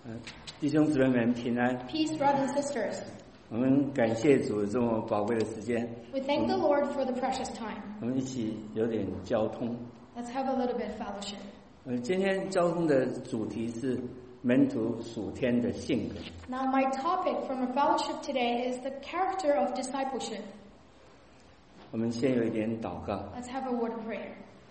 弟兄姊妹们平安。 Peace, brothers and sisters. 我们感谢主这么宝贵的时间。 We thank the Lord for the precious time. 我们一起有点交通。 Let's have a little bit of fellowship. 今天交通的主题是门徒属天的性格。 Now, my topic from a fellowship today is the character of discipleship. 我们先有一点祷告。 Let's have a word of prayer.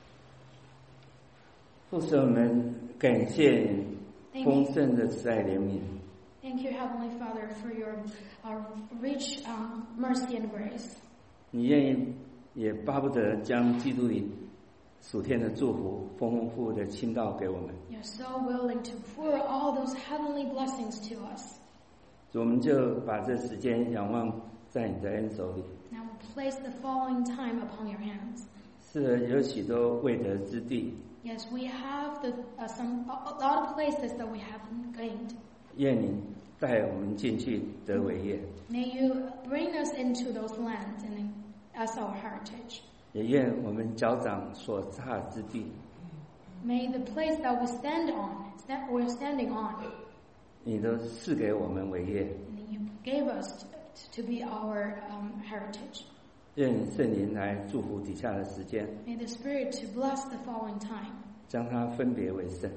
父神，我们感谢你丰盛的慈爱怜悯。 Thank you, Heavenly Father, for your rich mercy and grace. 你愿意也巴不得将基督里属天的祝福丰丰富富的倾倒给我们。 You're so willing to pour all those heavenly blessings to us. 我们就把这时间仰望在你的恩手里。 Now we'll place the following time upon your hands. 是的，有许多未得之地。 Yes, we have a lot of places that we haven't gained. 愿你带我们进去得为业， May you bring us into those lands and as our heritage. 也愿我们脚掌所踏之地， May the place that we're standing on, 你都赐给我们为业。 and you gave us to be our heritage. 愿你圣灵来祝福底下的时间， May the Spirit to bless the following time, 将它分别为圣。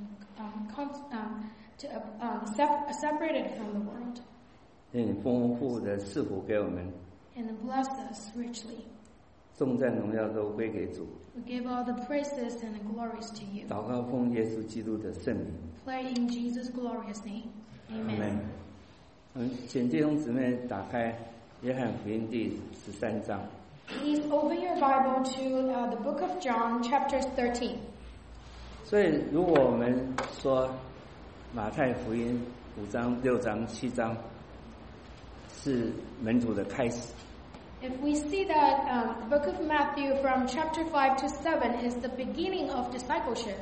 separate it from the world, 愿你丰丰富富的赐福给我们， and bless us richly. 颂赞荣耀都归给主。 We give all the praises and the glories to you. 祷告奉耶稣基督的圣名， Pray in Jesus' glorious name. Amen. 请弟兄姊妹打开约翰福音第13章。 Please open your Bible to the book of John, chapter 13. 所以，如果我们说马太福音5章、6章、7章是门徒的开始， If we see that the book of Matthew from chapter 5 to 7 is the beginning of discipleship,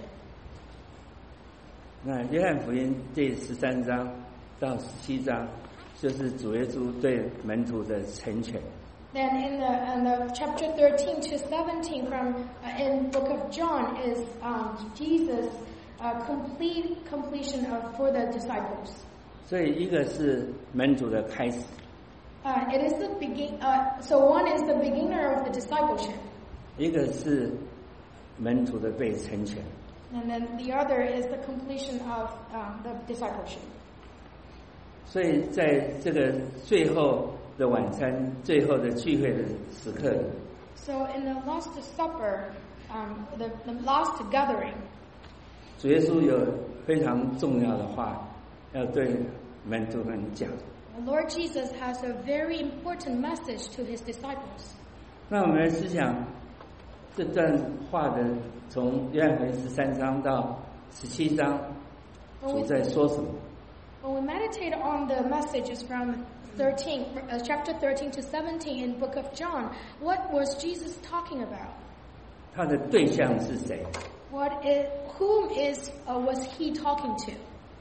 那约翰福音第13章到17章就是主耶稣对门徒的成全。 then in the chapter 13 to 17 from in book of John is Jesus' completion for the disciples. 所以，一个是门徒的开始， It is the so one is the beginner of the discipleship, 一个是门徒的被成全。 and then the other is the completion of the discipleship. 所以，在这个最后的晚餐、最后的聚会的时刻里， So in the Last Supper, the last gathering, 主耶稣有非常重要的话要对门徒们讲。 the Lord Jesus has a very important message to his disciples. 那我们来思想这段话的，从约翰福音13章到17章，主在说什么？ When we meditate on the messages from chapter 13 to 17 in book of John, what was Jesus talking about? 他的对象是谁？ Whom was he talking to?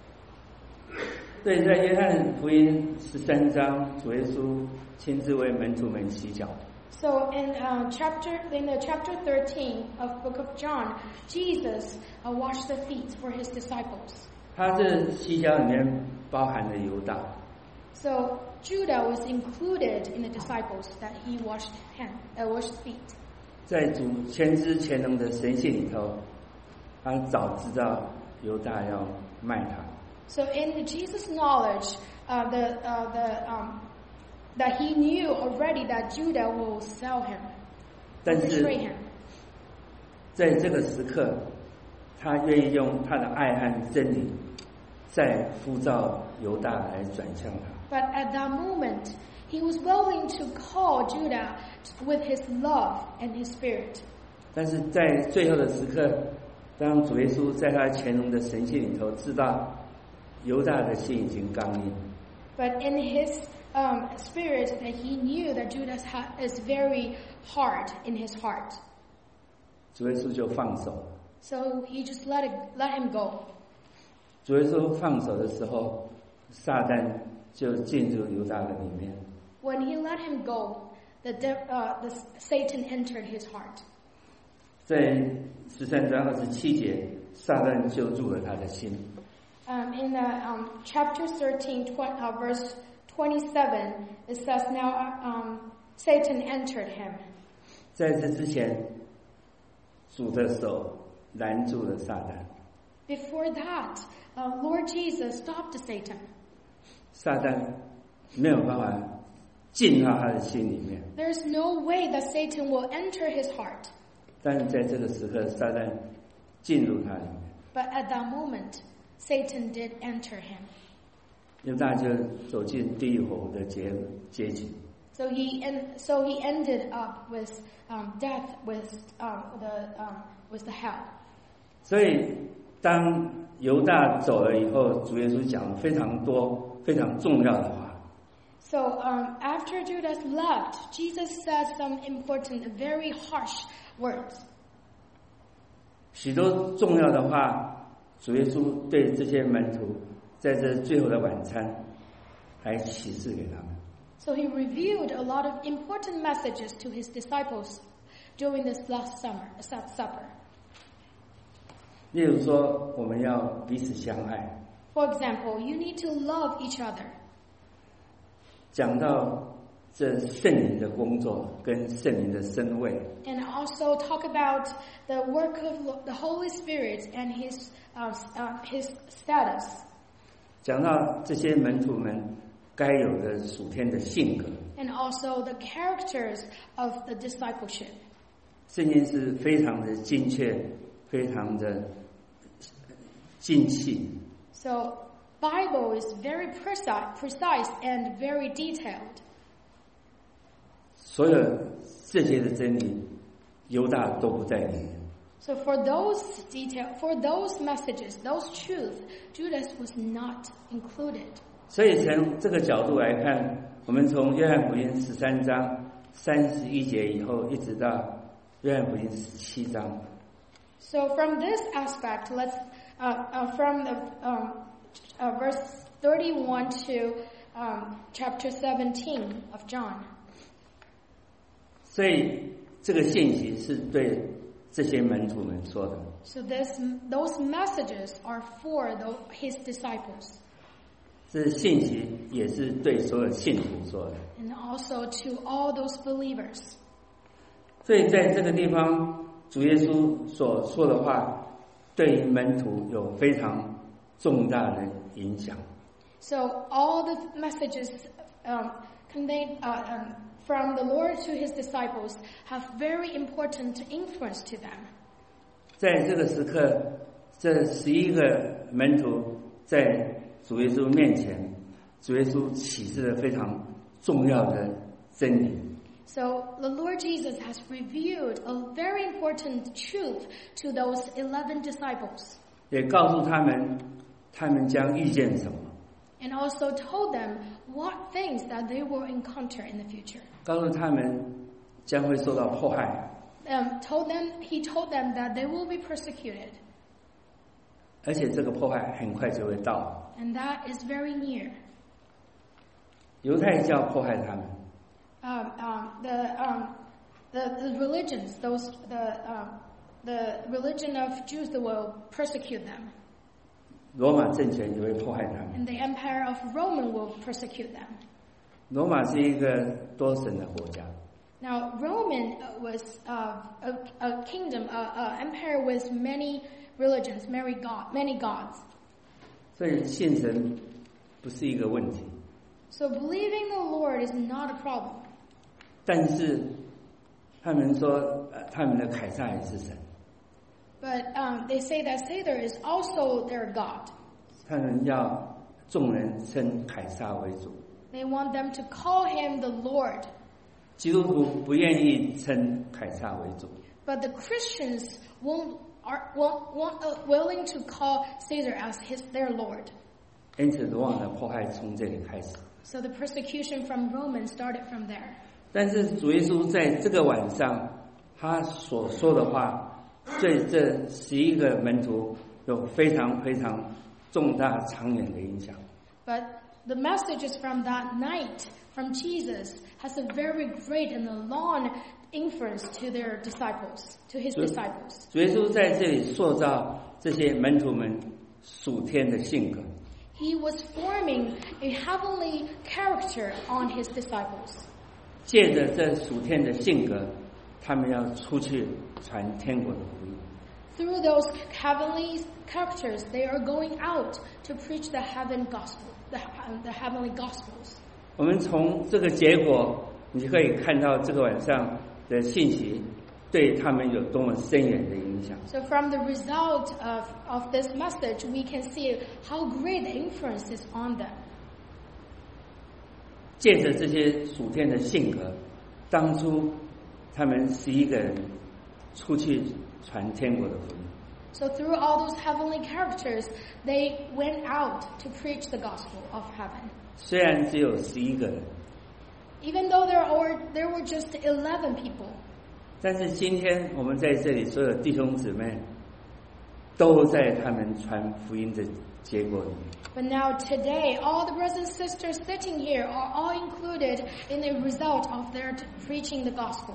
对，在约翰福音13章，主耶稣亲自为门徒们洗脚。 So in the chapter 13 of book of John, Jesus washed the feet for his disciples. 他这洗脚里面包含了犹大。 So Judah was included in the disciples that he washed feet. 在主全知全能的神性里头，他早知道犹大要卖他。 So in Jesus' knowledge, that he knew already that Judah will sell him, 但 betray 是 him. 在这个时刻，他愿意用他的爱和真理，再呼召犹大来转向他。 But at that moment, he was willing to call Judah with his love and his spirit. 但是在最后的时刻，当主耶稣在他全能的神性里头知道犹大的心已经刚硬， But in his spirit, that he knew that Judah is very hard in his heart. 主耶稣就放手。 So he just let him go. 主耶稣放手的时候，撒旦就进入犹大的里面。 When he let him go, the Satan entered his heart. 在13章27节，撒旦就入了他的心。 In chapter 13, verse 27, it says, Now Satan entered him. 在这之前，主的手拦住了撒旦。 Before that, Lord Jesus stopped Satan. 撒旦没有办法进到他的心里面。 There's no way that Satan will enter his heart. 但是在这个时刻，撒旦进入他里面。 But at that moment, Satan did enter him. 犹大就走进地狱火湖的结局。 So he ended up with death, with the hell. 所以当犹大走了以后，主耶稣讲了非常多非常重要的话。 So after Judas left, Jesus said some important, very harsh words. 许多重要的话，主耶稣对这些门徒在这最后的晚餐来启示给他们。 So he revealed a lot of important messages to his disciples during this last supper. 例如说，我们要彼此相爱。 For example, you need to love each other. 讲到这圣灵的工作跟圣灵的身位。 And also talk about the work of the Holy Spirit and his status. 讲到这些门徒们该有的属天的性格。 And also the characters of the discipleship. 圣经是非常的精确，非常的精细。 So Bible is very precise and very detailed. 所有这些的真理，犹大都不在里面。 So for those messages, those truths, Judas was not included. 所以从这个角度来看，我们从约翰福音13章31节以后，一直到约翰福音17章。 So from this aspect, let's from the verse 31 to chapter 17 of John. 所以这个信息是对这些门徒们说的。 So those messages are for his disciples. 这信息也是对所有信徒说的。 And also to all those believers. 所以在这个地方，主耶稣所说的话，对门徒有非常重大的影响。 So all the messages conveyed from the Lord to his disciples have very important influence to them. 在这个时刻，这11个门徒在主耶稣面前，主耶稣启示了非常重要的真理。 So the Lord Jesus has revealed a very important truth to those 11 disciples. 也告诉他们，他们将遇见什么。 And also told them what things that they will encounter in the future. 告诉他们将会受到迫害。 He told them that they will be persecuted. 而且这个迫害很快就会到。 And that is very near. 犹太教迫害他们。 The religions, the religion of Jews that will persecute them. 罗马政权也会迫害他们。 And the empire of Roman will persecute them. 罗马是一个多神的国家。 Now, Roman was a kingdom, an empire with many religions, many gods. 所以信神不是一个问题。 So believing the Lord is not a problem. 但是他们说，他们的凯撒也是神。 But they say that Caesar is also their god. 他们要众人称凯撒为主。 They want them to call him the Lord. 基督徒不愿意称凯撒为主。 But the Christians aren't willing to call Caesar as their Lord. 因此，罗马的迫害从这里开始。 So the persecution from Romans started from there. 但是主耶稣在这个晚上，他所说的话，对这11个门徒有非常非常重大长远的影响。 But the messages from that night from Jesus has a very great and a long influence to their disciples, to his disciples. 主耶稣在这里塑造这些门徒们属天的性格。 He was forming a heavenly character on his disciples. 借着这属天的性格，他们要出去传天国的福音。 Through those heavenly characters, they are going out to preach the heavenly gospels. 我们从这个结果，你可以看到这个晚上的信息对他们有多么深远的影响。 So from the result of this message, we can see how great the influence is on them. 借着这些属天的性格，当初他们11个人出去传天国的福音。 So through all those heavenly characters, they went out to preach the gospel of heaven. 虽然只有11个人， Even though there were just 11 people. 但是今天我们在这里所有弟兄姊妹都在他们传福音的结果里面。 But now today, all the brothers and sisters sitting here are all included in the result of their preaching the gospel.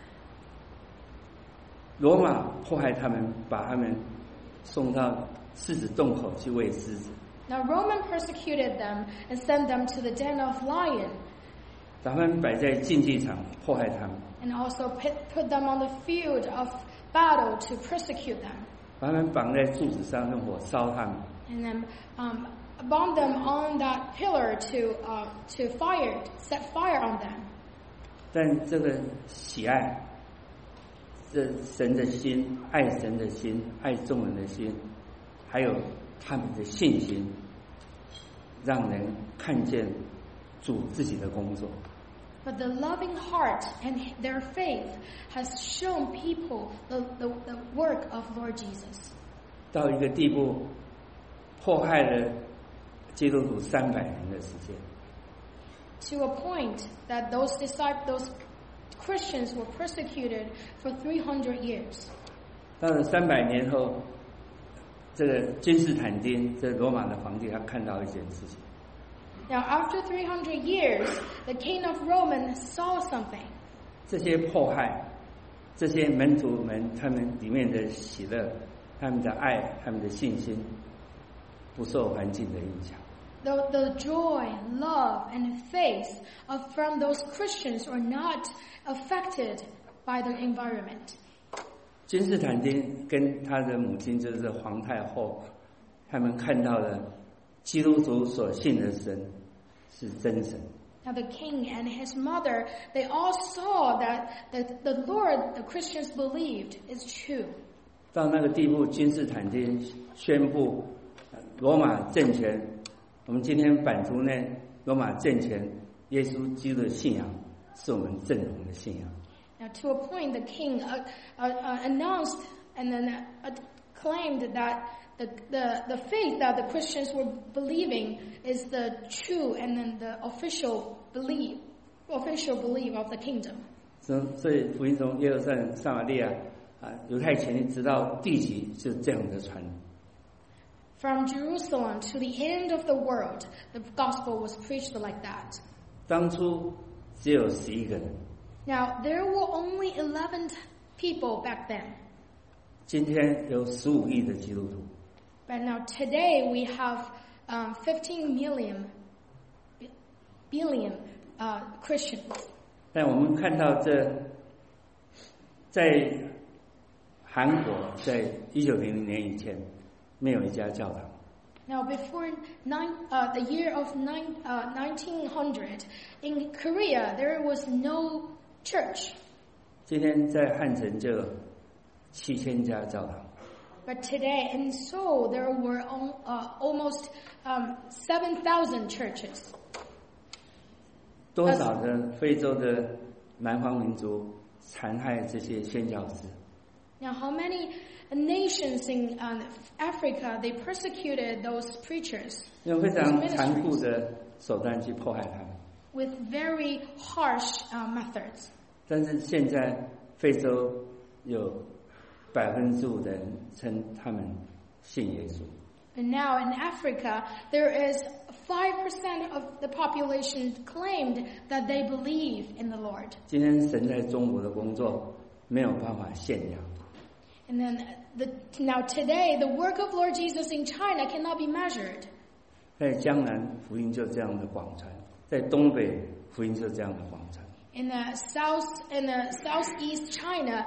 罗马迫害他们，把他们送到狮子洞口去喂狮子。 Now Roman persecuted them and sent them to the den of lion. 把他们摆在竞技场迫害他们， And also put them on the field of battle to persecute them. 把他们绑在柱子上用火烧他们。 And then bound them on that pillar to set fire on them. 但这个喜爱，这神的心，爱神的心，爱众人的心，还有他们的信心，让人看见主自己的工作。 But the loving heart and their faith has shown people the work of Lord Jesus. 到一个地步，迫害了基督徒300年的时间。 To a point that those Christians were persecuted for 300 years. 到了300年后，这个君士坦丁，这罗马的皇帝，他看到一件事情。 Now, after 300 years, the king of Rome saw something. 这些迫害，这些门徒们他们里面的喜乐，他们的爱，他们的信心，不受环境的影响。 The joy, love, and faith from those Christians are not affected by the environment. 君士坦丁跟他的母亲就是皇太后，他们看到了基督徒所信的神是真神。 Now the king and his mother, they all saw that the Lord the Christians believed is true. 到那个地步，君士坦丁宣布罗马政权，我们今天版图内罗马政权耶稣基督的信仰是我们正统的信仰。 Now to a point, the king announced and then claimed that the faith that the Christians were believing is the true and then the official belief of the kingdom. 所以福音从耶路撒冷、撒玛利亚犹太前直到地极，就这样的传。 From Jerusalem to the end of the world, the gospel was preached like that. 当初只有11个人， Now there were only 11 people back then. 今天有15亿的基督徒。 But now today we have 15 billion Christians. 但我们看到在韩国，在1900年以前，没有一家教堂。 Now before the year of 1900, in Korea there was no church. 今天在汉城就有7000家教堂。 But today in Seoul there were almost 7,000 churches. 多少的非洲的南方民族残害这些宣教士？ Now how many nations in Africa they persecuted those preachers 用非常残酷的手段去迫害他们。 with very harsh methods. 但是现在非洲有5%的人称他们信耶稣。 And now in Africa, there is 5% of the population claimed that they believe in the Lord. 今天神在中国的工作没有办法限量。 And then now today, the work of Lord Jesus in China cannot be measured. 在江南福音就这样的广传，在东北福音就这样的广传。 In the southeast China,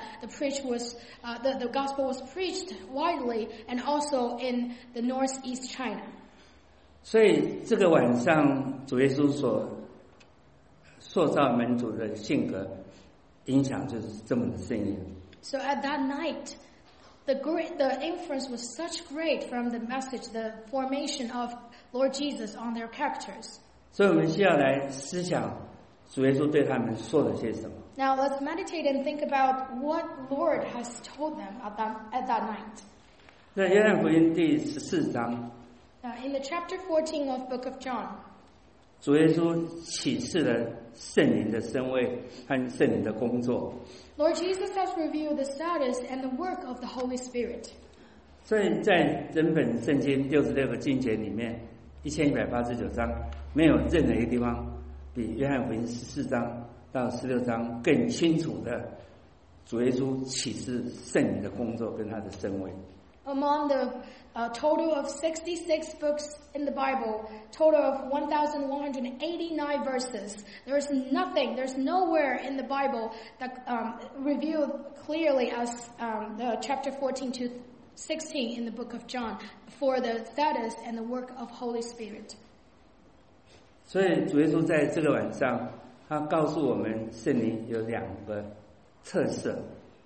the gospel was preached widely, and also in the northeast China. 所以这个晚上，主耶稣所塑造门徒的性格，影响就是这么的深远。 So at that night, the influence was such great from the message, the formation of Lord Jesus on their characters. 所以我们需要来思想主耶稣对他们说了些什么。 Now let's meditate and think about what Lord has told them at that night. 在约翰福音第14章， In the chapter 14 of Book of John, 主耶稣启示了圣灵的身位和圣灵的工作。 Lord Jesus has revealed the status and the work of the Holy Spirit. 所以在整本圣经66个经节里面，1189章没有任何一个地方比约翰福音14章到16章更清楚的主耶稣启示圣灵的工作跟他的身位。 Among the total of 66 books in the Bible, total of 1,189 verses, there's nowhere in the Bible that revealed clearly as the chapter 14 to 16 in the book of John for the status and the work of Holy Spirit. 所以主耶稣在这个晚上，他告诉我们圣灵有2个特色。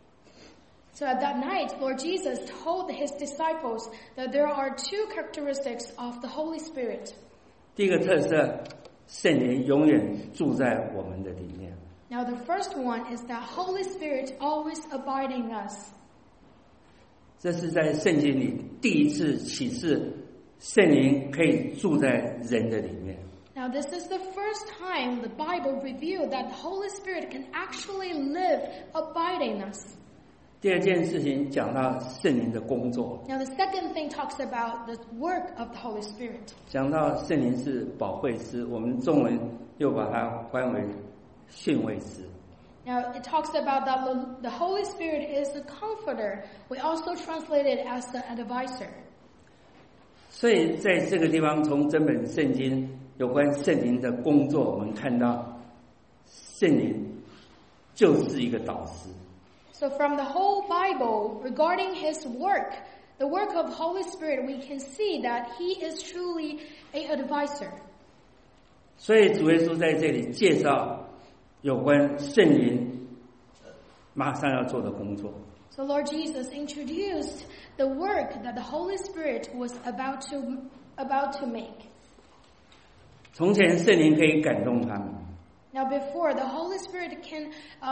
So at that night, Lord Jesus told his disciples that there are 2 characteristics of the Holy Spirit. 第一个特色，圣灵永远住在我们的里面。 Now the first one is that Holy Spirit always abiding us. 这是在圣经里第一次启示圣灵可以住在人的里面。 Now this is the first time the Bible revealed that the Holy Spirit can actually live abiding us. 第二件事情讲到圣灵的工作。 Now the second thing talks about the work of the Holy Spirit. 讲到圣灵是保惠师，我们中文又把它翻为训慰师。 Now it talks about that the Holy Spirit is the comforter. We also translate it as the advisor. 所以在这个地方，从整本圣经有关圣灵的工作，我们看到圣灵就是一个导师。 So from the whole Bible, regarding his work, the work of Holy Spirit, we can see that he is truly an advisor. 所以主耶稣在这里介绍有关圣灵马上要做的工作。 So Lord Jesus introduced the work that the Holy Spirit was about to make. 从前圣灵可以感动他们。 Now before, the Holy Spirit can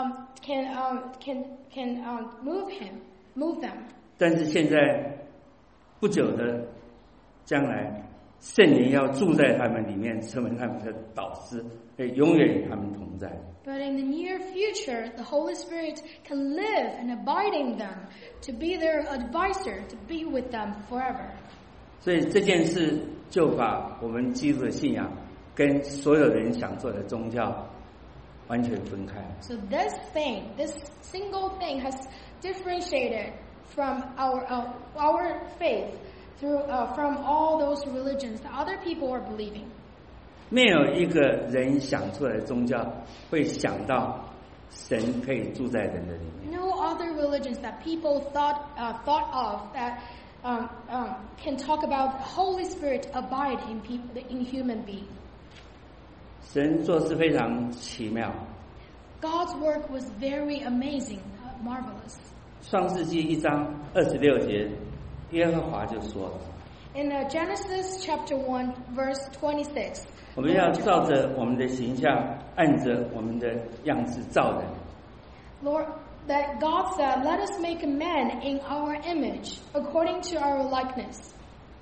move them. 但是现在不久的将来，圣灵要住在他们里面，成为他们的导师，永远与他们同在。 But in the near future, the Holy Spirit can live and abide in them, to be their advisor, to be with them forever. 所以这件事就把我们基督的信仰跟所有人想做的宗教完全分开。 So this single thing has differentiated from our faith from all those religions that other people are believing. 没有一个人想出来的宗教会想到神可以住在人的里面。 No other religions that people thought of that can talk about Holy Spirit abide in human being. 神做事非常奇妙。 God's work was very amazing, marvelous. 创世纪1章26节，耶和华就说了。 In Genesis chapter 1, verse 26. 我们要照着我们的形象，按着我们的样子造人。 Lord, that God said, "Let us make man in our image, according to our likeness."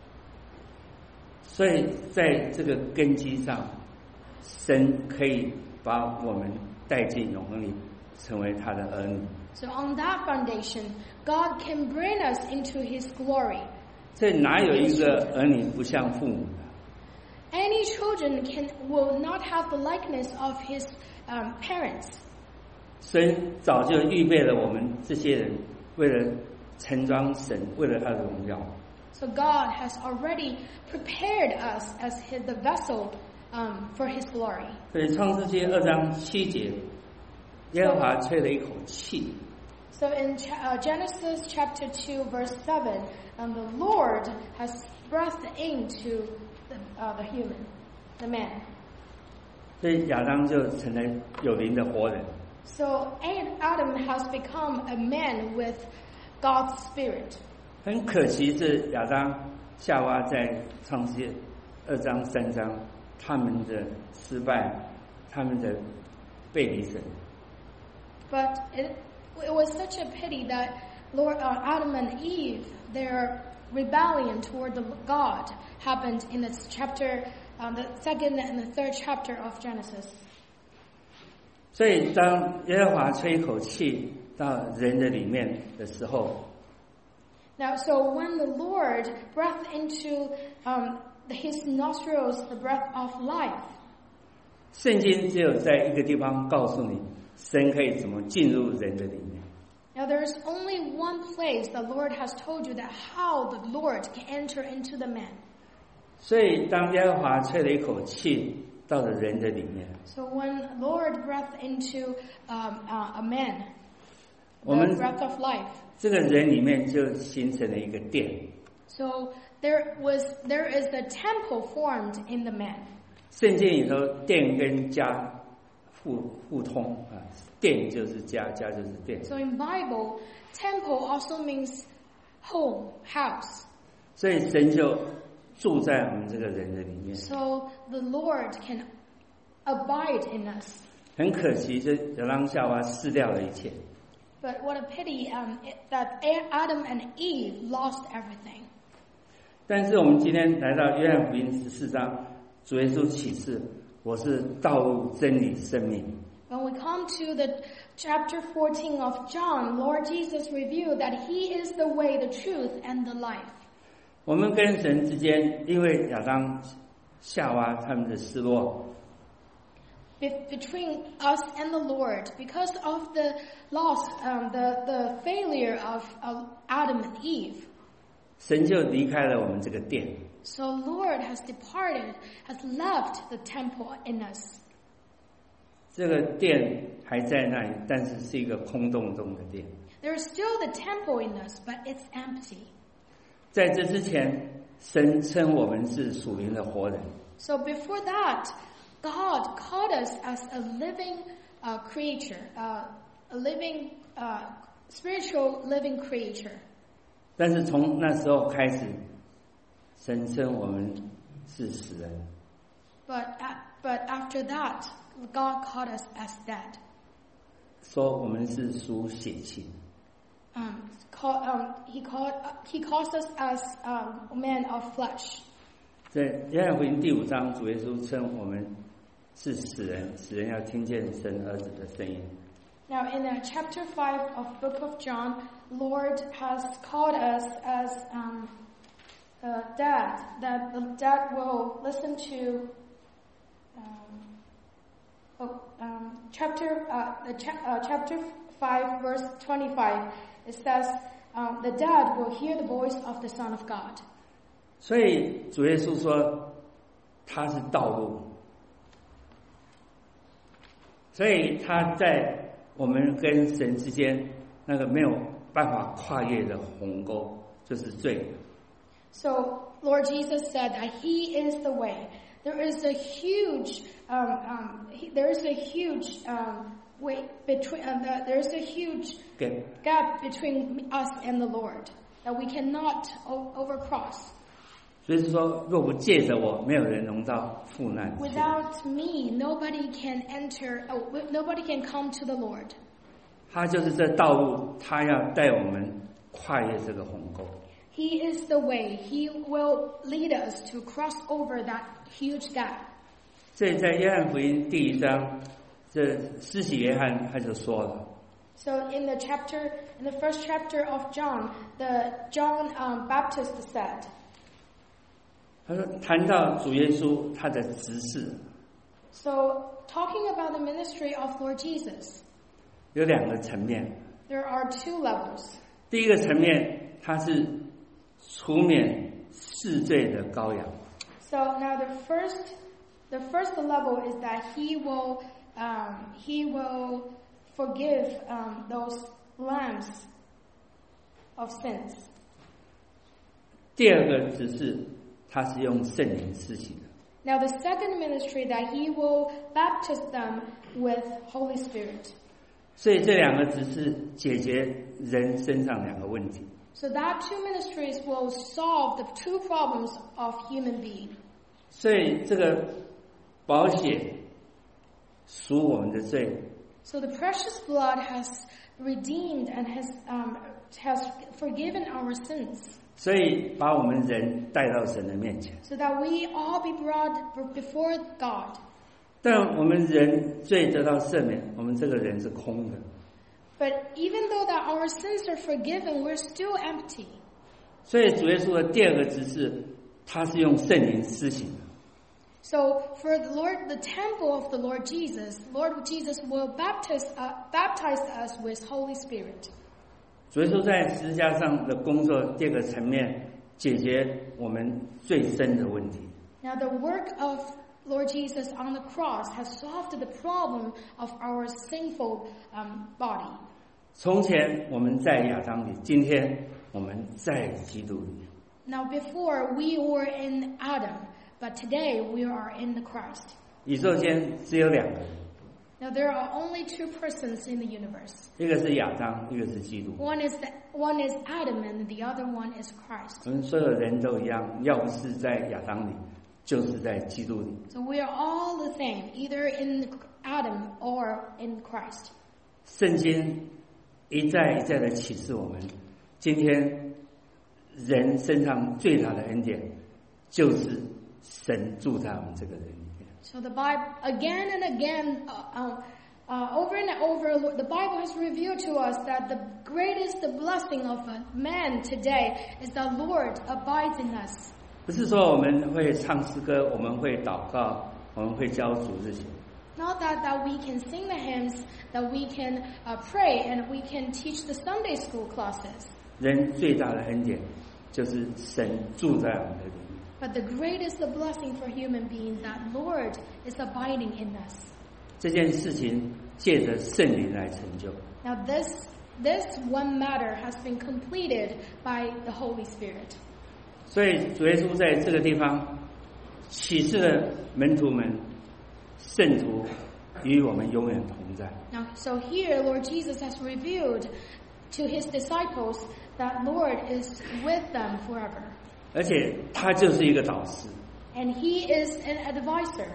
所以在这个根基上，神可以把我们带进永恒里，成为他的儿女。 So on that foundation, God can bring us into His glory. 这哪有一个儿女不像父母的？ Any children will not have the likeness of his parents. 神早就预备了我们这些人，为了盛装神为了他的荣耀。 So God has already prepared us as the vessel for His glory. 所以创世纪2章7节，耶和华吹了一口气。 So in Genesis chapter 2 verse 7, the Lord has breathed into the human, the man. 所以亚当就成了有灵的活人。 So Adam has become a man with God's spirit. 很可惜是亚当夏娃在创世纪2章3章他们的失败，他们的背离神。 But it was such a pity that Adam and Eve, their rebellion toward God happened in the chapter, the 2nd and the 3rd chapter of Genesis. 所以当耶和华吹一口气到人的里面的时候， Now, so when the Lord breathed into His nostrils the breath of life, 圣经只有在一个地方告诉你，神可以怎么进入人的里面。 Now there is only one place the Lord has told you that how the Lord can enter into the man. 所以当耶和华吹了一口气到了人的里面， So when Lord breathed into a man, 我 the 们 breath of life. 这个人里面就形成了一个殿。 So there is a temple formed in the man. 圣经里头殿跟家互通啊，殿就是家，家就是殿。 So in Bible, temple also means home, house. 所以神就住在我们这个人的里面。 So the Lord can abide in us. 很可惜，这亚当夏娃失掉了一切。 But what a pity that Adam and Eve lost everything. 但是我们今天来到约翰福音14章，主耶稣启示：“我是道路、真理、生命。” When we come to the chapter 14 of John, Lord Jesus revealed that He is the way, the truth, and the life. 我们跟神之间，因为亚当、夏娃他们的失落， Between us and the Lord, because of the loss, the failure of Adam and Eve. 神就离开了我们这个殿。 So Lord has departed, has left the temple in us. 这个殿还在那里，但是是一个空洞洞的殿。 There is still the temple in us, but it's empty. 在这之前，神称我们是属灵的活人。 So before that, God called us as a living creature, a living, spiritual living creature. 但是从那时候开始，神称我们是死人。 But after that, God called us as dead. 说我们是属血气。 He calls us as men of flesh. 在约翰福音第5章，主耶稣称我们是死人，死人要听见神儿子的声音。 Now, in chapter 5 of Book of John, Lord has called us as dead, that the dead will listen to. Chapter 5, verse 25. It says, "The dead will hear the voice of the Son of God." 所以主耶稣说他是道路，所以他在我们跟神之间那个没有办法跨越的鸿沟，就是罪。 So Lord Jesus said that He is the way. There is a huge, way between. There is a huge gap between us and the Lord that we cannot overcross. 所以说，若不借着我，没有人能到父那里去。 Without me, nobody can enter. Nobody can come to the Lord. 他就是这道路，他要带我们跨越这个鸿沟。 He is the way. He will lead us to cross over that huge gap. 所以在约翰福音第1章，这施洗约翰他就说了。 So in the first chapter of John, John Baptist said. 他说谈到主耶稣他的职事， So talking about the ministry of Lord Jesus, 有2个层面。 there are 2 levels. 第一个层面，他是除免世罪的羔羊。 So now the first level is that he will forgive those lambs of sins. 第二个指示，他是用圣灵施行的。 Now the second ministry that he will baptize them with Holy Spirit. 所以这两个指示解决人身上两个问题。 So that two ministries will solve the two problems of human being. 所以这个宝血赎我们的罪。 So the precious blood has redeemed and has forgiven our sins. 所以把我们人带到神的面前。 So that we all be brought before God. 但我们人罪得到赦免，我们这个人是空的。 But even though that our sins are forgiven, we're still empty. 所以主耶稣的第二个指示，他是用圣灵施行的。 So for the temple of the Lord Jesus will baptize us with Holy Spirit. 主耶稣在十字架上的工作，第二个层面解决我们最深的问题。 Now the work of Lord Jesus on the cross has solved the problem of our sinful body. 从前我们在亚当里，今天我们在基督里。 Now before we were in Adam, but today we are in the Christ. 宇宙间只有两个人。 Now there are only two persons in the universe. 一个是亚当，一个是基督。 One is Adam and the other one is Christ. 我们所有人都一样，要不是在亚当里，就是在基督里。 So we are all the same, either in Adam or in Christ. 圣经一再一再的启示我们，今天人身上最大的恩典，就是神住在我们这个人里面。 So the Bible, again and again, over and over, the Bible has revealed to us that the greatest blessing of a man today is that Lord abides in us. 不是说我们会唱诗歌，我们会祷告，我们会教主日学。 Not that we can sing the hymns, that we can pray, and we can teach the Sunday school classes. 人最大的恩典就是神住在我们的里面。 But the greatest blessing for human beings that Lord is abiding in us. 这件事情借着圣灵来成就。 Now this one matter has been completed by the Holy Spirit. 所以主耶稣在这个地方启示了门徒们，圣徒与我们永远同在。 Now, so here, Lord Jesus has revealed to his disciples that Lord is with them forever. 而且他就是一个导师。 And he is an advisor.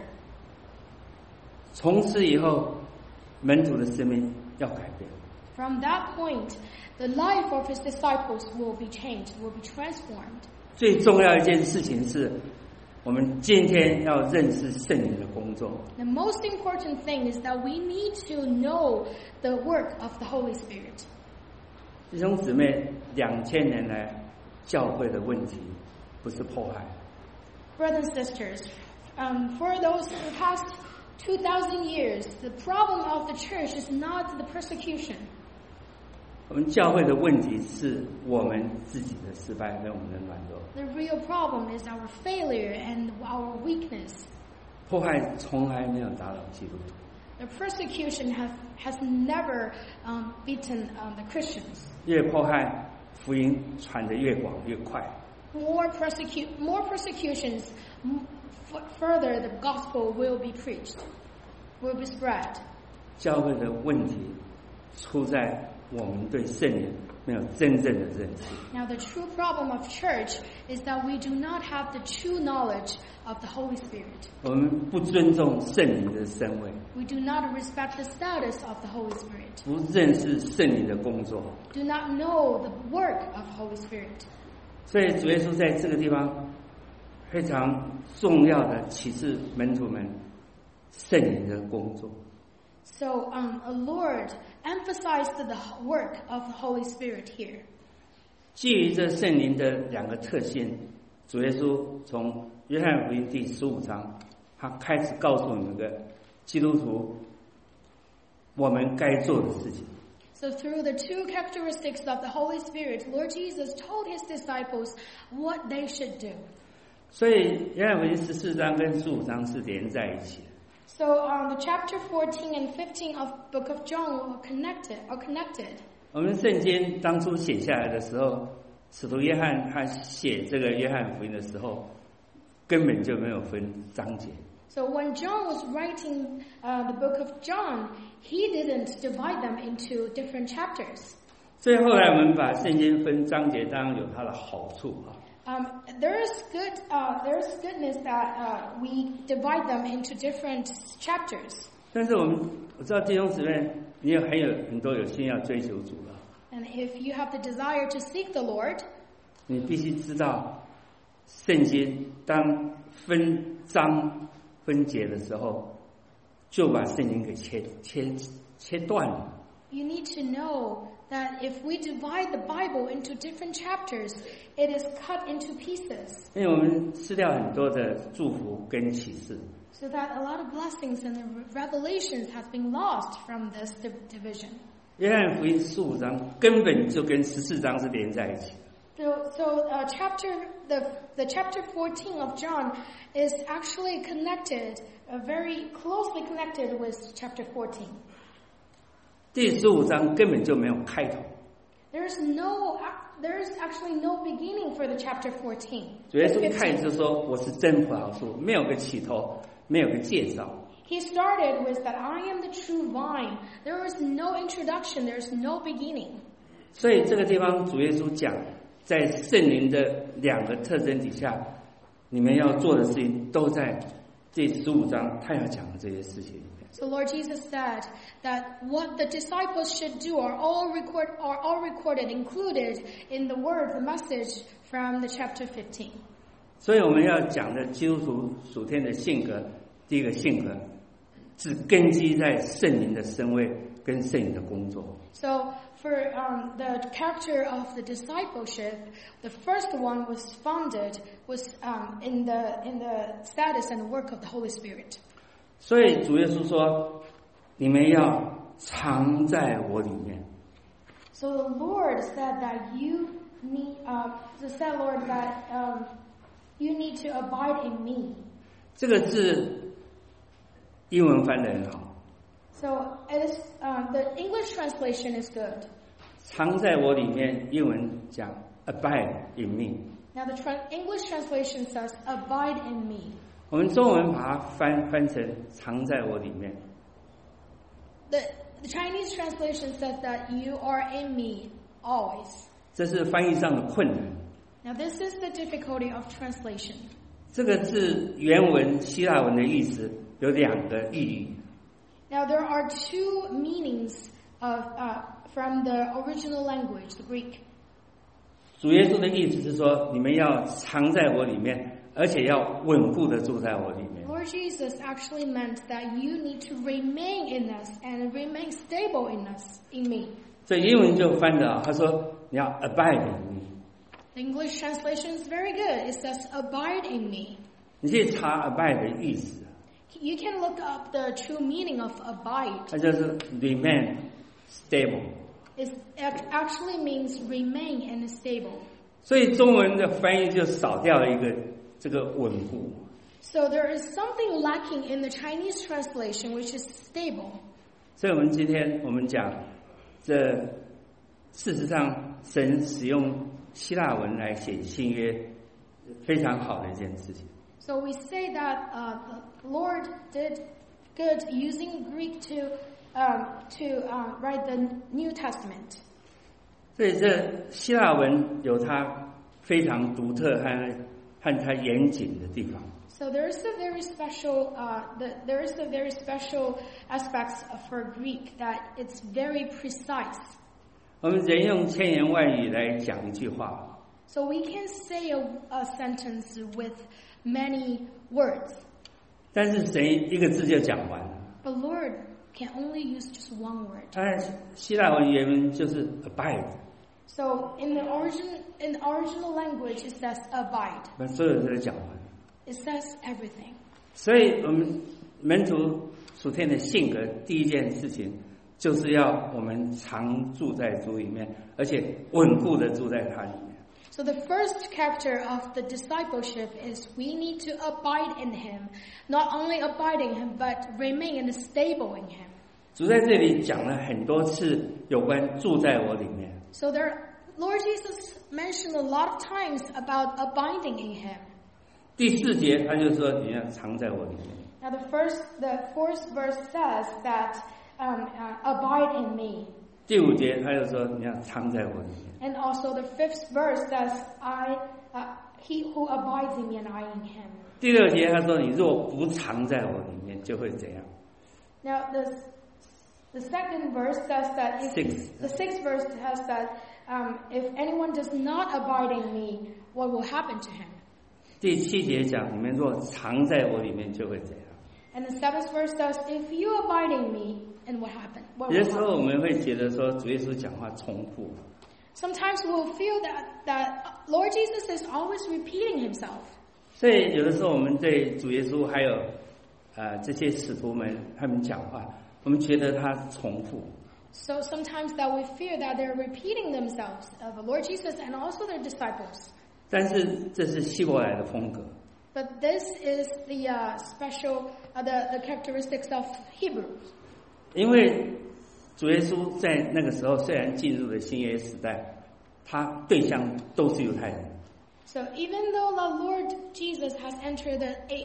从此以后，门徒的生命要改变。 From that point, the life of his disciples will be changed, will be transformed. 最重要一件事情是，我们今天要认识圣灵的工作。 The most important thing is that we need to know the work of the Holy Spirit. 弟兄姊妹，2000年来教会的问题不是迫害。 Brothers and sisters, for the past 2,000 years, the problem of the church is not the persecution. 我们教会的问题是我们自己的失败跟我们的软弱。 The real problem is our failure and our weakness. 迫害从来没有打倒基督徒。 The persecution has never beaten the Christians. 越迫害，福音传得越广越快。 More persecutions, further the gospel will be preached, will be spread. 教会的问题出在我们对圣灵没有真正的认识。 Now the true problem of church is that we do not have the true knowledge of the Holy Spirit. 我们不尊重圣灵的身位， We do not respect the status of the Holy Spirit. 不认识圣灵的工作。 Do not know the work of Holy Spirit. 所以主耶稣在这个地方非常重要的启示门徒们圣灵的工作。 So, Lord emphasized the work of the Holy Spirit here. 基于这圣灵的两个特性，主耶稣从约翰福音第15章，他开始告诉我们的基督徒我们该做的事情。 So through the two characteristics of the Holy Spirit, Lord Jesus told his disciples what they should do. 所以约翰福音14章跟15章是连在一起的。 So the chapter 14 and 15 of Book of John are connected. 我们圣经当初写下来的时候，使徒约翰他写这个约翰福音的时候，根本就没有分章节。 So when John was writing the book of John, he didn't divide them into different chapters. 所以后来我们把圣经分章节，当然有它的好处啊。 There's goodness that we divide them into different chapters. 但是我知道弟兄姊妹，你很多有心要追求主了。 And if you have the desire to seek the Lord, 你必须知道，圣经当分章分节的时候，就把圣经给切断了。 You need to know that if we divide the Bible into different chapters, it is cut into pieces. 因为我们失掉很多的祝福跟启示。 So that a lot of blessings and revelations have been lost from this division. 约翰福音15章根本就跟14章是连在一起的。 So the chapter 14 of John is actually connected, very closely connected with chapter 14. 第15章根本就没有开头。 There's actually no beginning for the chapter 14. 主耶稣一开始就说：“我是真葡萄树，没有个起头，没有个介绍。” He started with that I am the true vine. There is no introduction. There is no beginning. 所以这个地方主耶稣讲，在圣灵的两个特征底下，你们要做的事情都在第15章他要讲的这些事情里面。 So Lord Jesus said that what the disciples should do are all recorded, included in the word, the message from the chapter 15. 所以我们要讲的基督徒属天的性格，第一个性格是根基在圣灵的身位跟圣灵的工作。 So for the character of the discipleship, the first one was founded in the status and work of the Holy Spirit. 所以主耶稣说：“你们要藏在我里面。” So the Lord said that you need to abide in me. 这个字英文翻得很好。 So it is the English translation is good. 藏在我里面，英文讲 abide in me。 Now the English translation says abide in me. 我们中文把它翻成藏在我里面。 The Chinese translation says that you are in me always. 这是翻译上的困难。 Now this is the difficulty of translation. 这个字原文希腊文的意思有两个意义。 Now there are two meanings from the original language, the Greek. 主耶稣的意思是说，你们要藏在我里面，而且要稳固的住在我里面。 Lord Jesus actually meant that you need to remain in us and remain stable in me. 所以英文就翻的他说你要 abide in me。 The English translation is very good. It says abide in me. 你去查 abide 的意思， You can look up the true meaning of abide. 它就是 remain stable。 It actually means remain and stable. 所以中文的翻译就少掉了一个这个稳固。 So there is something lacking in the Chinese translation, which is stable. 所以今天我们讲，这事实上神使用希腊文来写新约，非常好的一件事情。 So we say that the Lord did good using Greek to write the New Testament. 所以这希腊文有它非常独特和它严谨的地方。 So there is a very special aspects for Greek that it's very precise. 我们人用千言万语来讲一句话， So we can say a sentence with many words. 但是神一个字就讲完了。 But Lord can only use just one word. 它希腊文原文就是 abide， So in the original language it says abide. 把所有都讲完。 It says everything. 所以我们门徒属天的性格，第一件事情就是要我们常住在主里面，而且稳固的住在他里面。 So the first character of the discipleship is we need to abide in Him, not only abiding Him, but remain and stable in Him. 主在这里讲了很多次有关住在我里面。 So Lord Jesus mentioned a lot of times about abiding in Him. 第4节他就说你要藏在我里面。 Now the fourth verse says that abide in me. 第5节他就说你要藏在我里面。 And also the 5th verse says, he who abides in me and I in him. 第6节他说你若不藏在我里面就会怎样。 Now the second verse says that the 6th verse says that if anyone does not abide in me, what will happen to him? 第7节讲你们若藏在我里面就会怎样。 And the 7th verse says, if you abide in me, and what happened? 有的时候我们会觉得说主耶稣讲话重复。 Sometimes we'll feel that Lord Jesus is always repeating himself. 所以有的时候我们对主耶稣还有这些使徒们他们讲话，我们觉得他重复。 So sometimes that we fear that they're repeating themselves, the Lord Jesus and also their disciples. 但是这是希伯来的风格。 But this is the special, the characteristics of Hebrews. 因为主耶稣在那个时候虽然进入了新约时代，他对象都是犹太人。 So even though the Lord Jesus has entered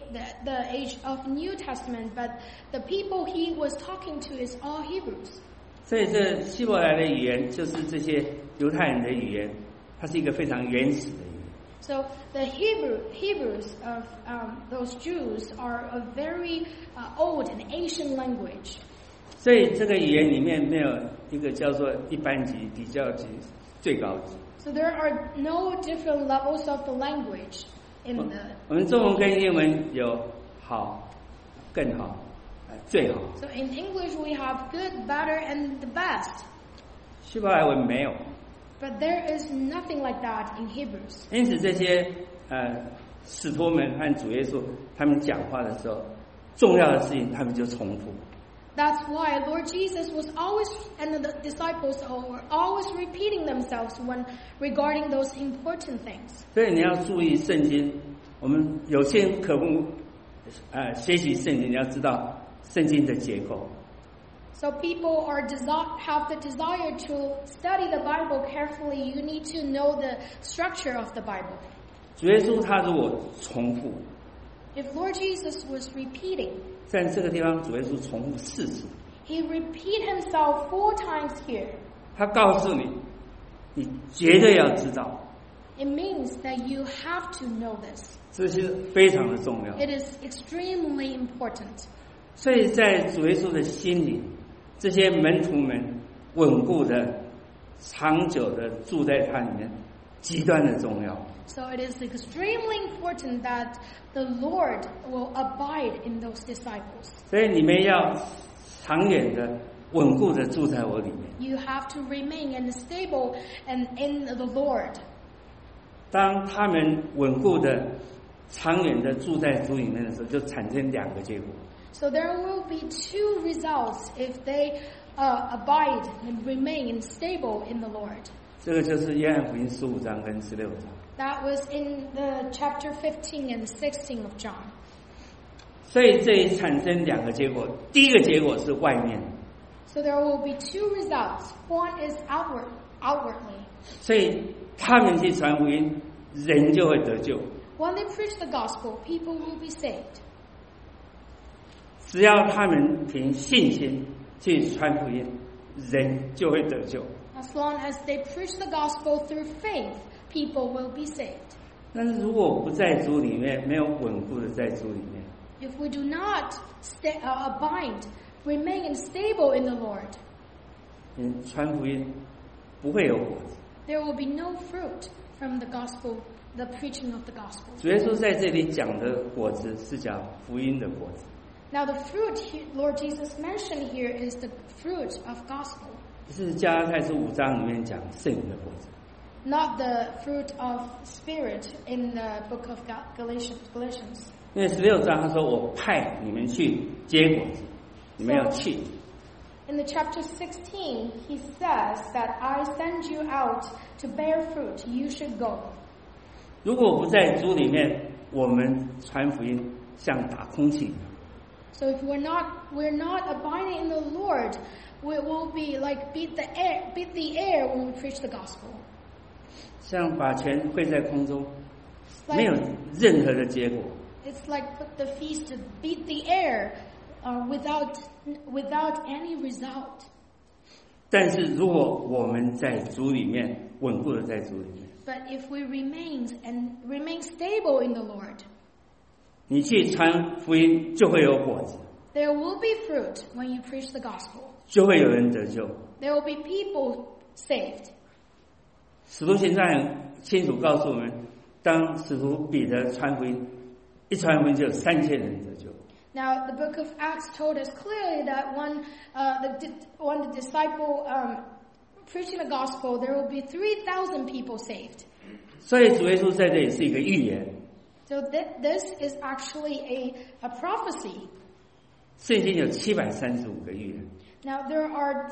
the age of New Testament, but the people he was talking to is all Hebrews. 所以这希伯来的语言就是这些犹太人的语言，它是一个非常原始的语言。 So the Hebrews of those Jews are a very old and ancient language. 所以这个语言里面没有一个叫做一般级、比较级、最高级。 So there are no different levels of the language in the. 我们中文跟英文有好、更好、最好。 So in English we have good, better, and the best. 希伯来文没有。 But there is nothing like that in Hebrews. 因此这些使徒们和主耶稣他们讲话的时候，重要的事情他们就重复。 That's why Lord Jesus was always, and the disciples were always repeating themselves when regarding those important things. 所以你要注意圣经，我们有些人可不学习圣经，你要知道圣经的结构。 So people have the desire to study the Bible carefully. You need to know the structure of the Bible. 主耶稣他如果重复 If Lord Jesus was repeating, 在这个地方主耶稣重复4次， he repeat himself 4 times here. 他告诉你，你绝对要知道， It means that you have to know this. 这是非常的重要。 It is extremely important. 所以在主耶稣的心里，这些门徒们稳固的、长久的住在他里面，极端的重要。 So it is extremely important that the Lord will abide in those disciples. 所以你们要长远的、稳固的住在我里面。 You have to remain and stable and in the Lord. 当他们稳固的、长远的住在主里面的时候，就产生2个结果。 So there will be 2 results if they abide and remain stable in the Lord. 这个就是约翰福音15章跟16章。 That was in the chapter 15 and 16 of John. 所以这里产生2个结果，第一个结果是外面。 So there will be 2 results. One is outwardly. 所以他们去传福音，人就会得救。 When they preach the gospel, people will be saved. 只要他们凭信心去传福音，人就会得救。 As long as they preach the gospel through faith, people will be saved. 但是如果不在主里面，没有稳固的在主里面， If we do not abide, remain stable in the Lord, 你传福音不会有果子。 there will be no fruit from the gospel, the preaching of the gospel. 主耶稣在这里讲的果子是讲福音的果子。 Now the fruit Lord Jesus mentioned here is the fruit of gospel, 是加拉太书5章里面讲圣灵的果子。 not the fruit of spirit in the book of Galatians. 因为16章他说我派你们去结果子，你们要去。 In the chapter 16, he says that I send you out to bear fruit. You should go. 如果不在主里面，我们传福音像打空气。 So if we're not abiding in the Lord, we will be like beat the air when we preach the gospel. 像把钱挥在空中，没有任何的结果。 It's like put the feast to beat the air without any result. 但是如果我们在主里面稳固的在主里面， But if we remain stable in the Lord, 你去传福音就会有果子， there will be fruit when you preach the gospel. 就会有人得救。 There will be people saved. 使徒行传很清楚告诉我们，当使徒彼得传福音，一传福音就有3000人得救。 Now, the book of Acts told us clearly that when the disciple preaching the gospel, there will be 3,000 people saved. 所以主耶稣在这里是一个预言。 So this is actually a prophecy. 圣经有735个预言。 Now, there are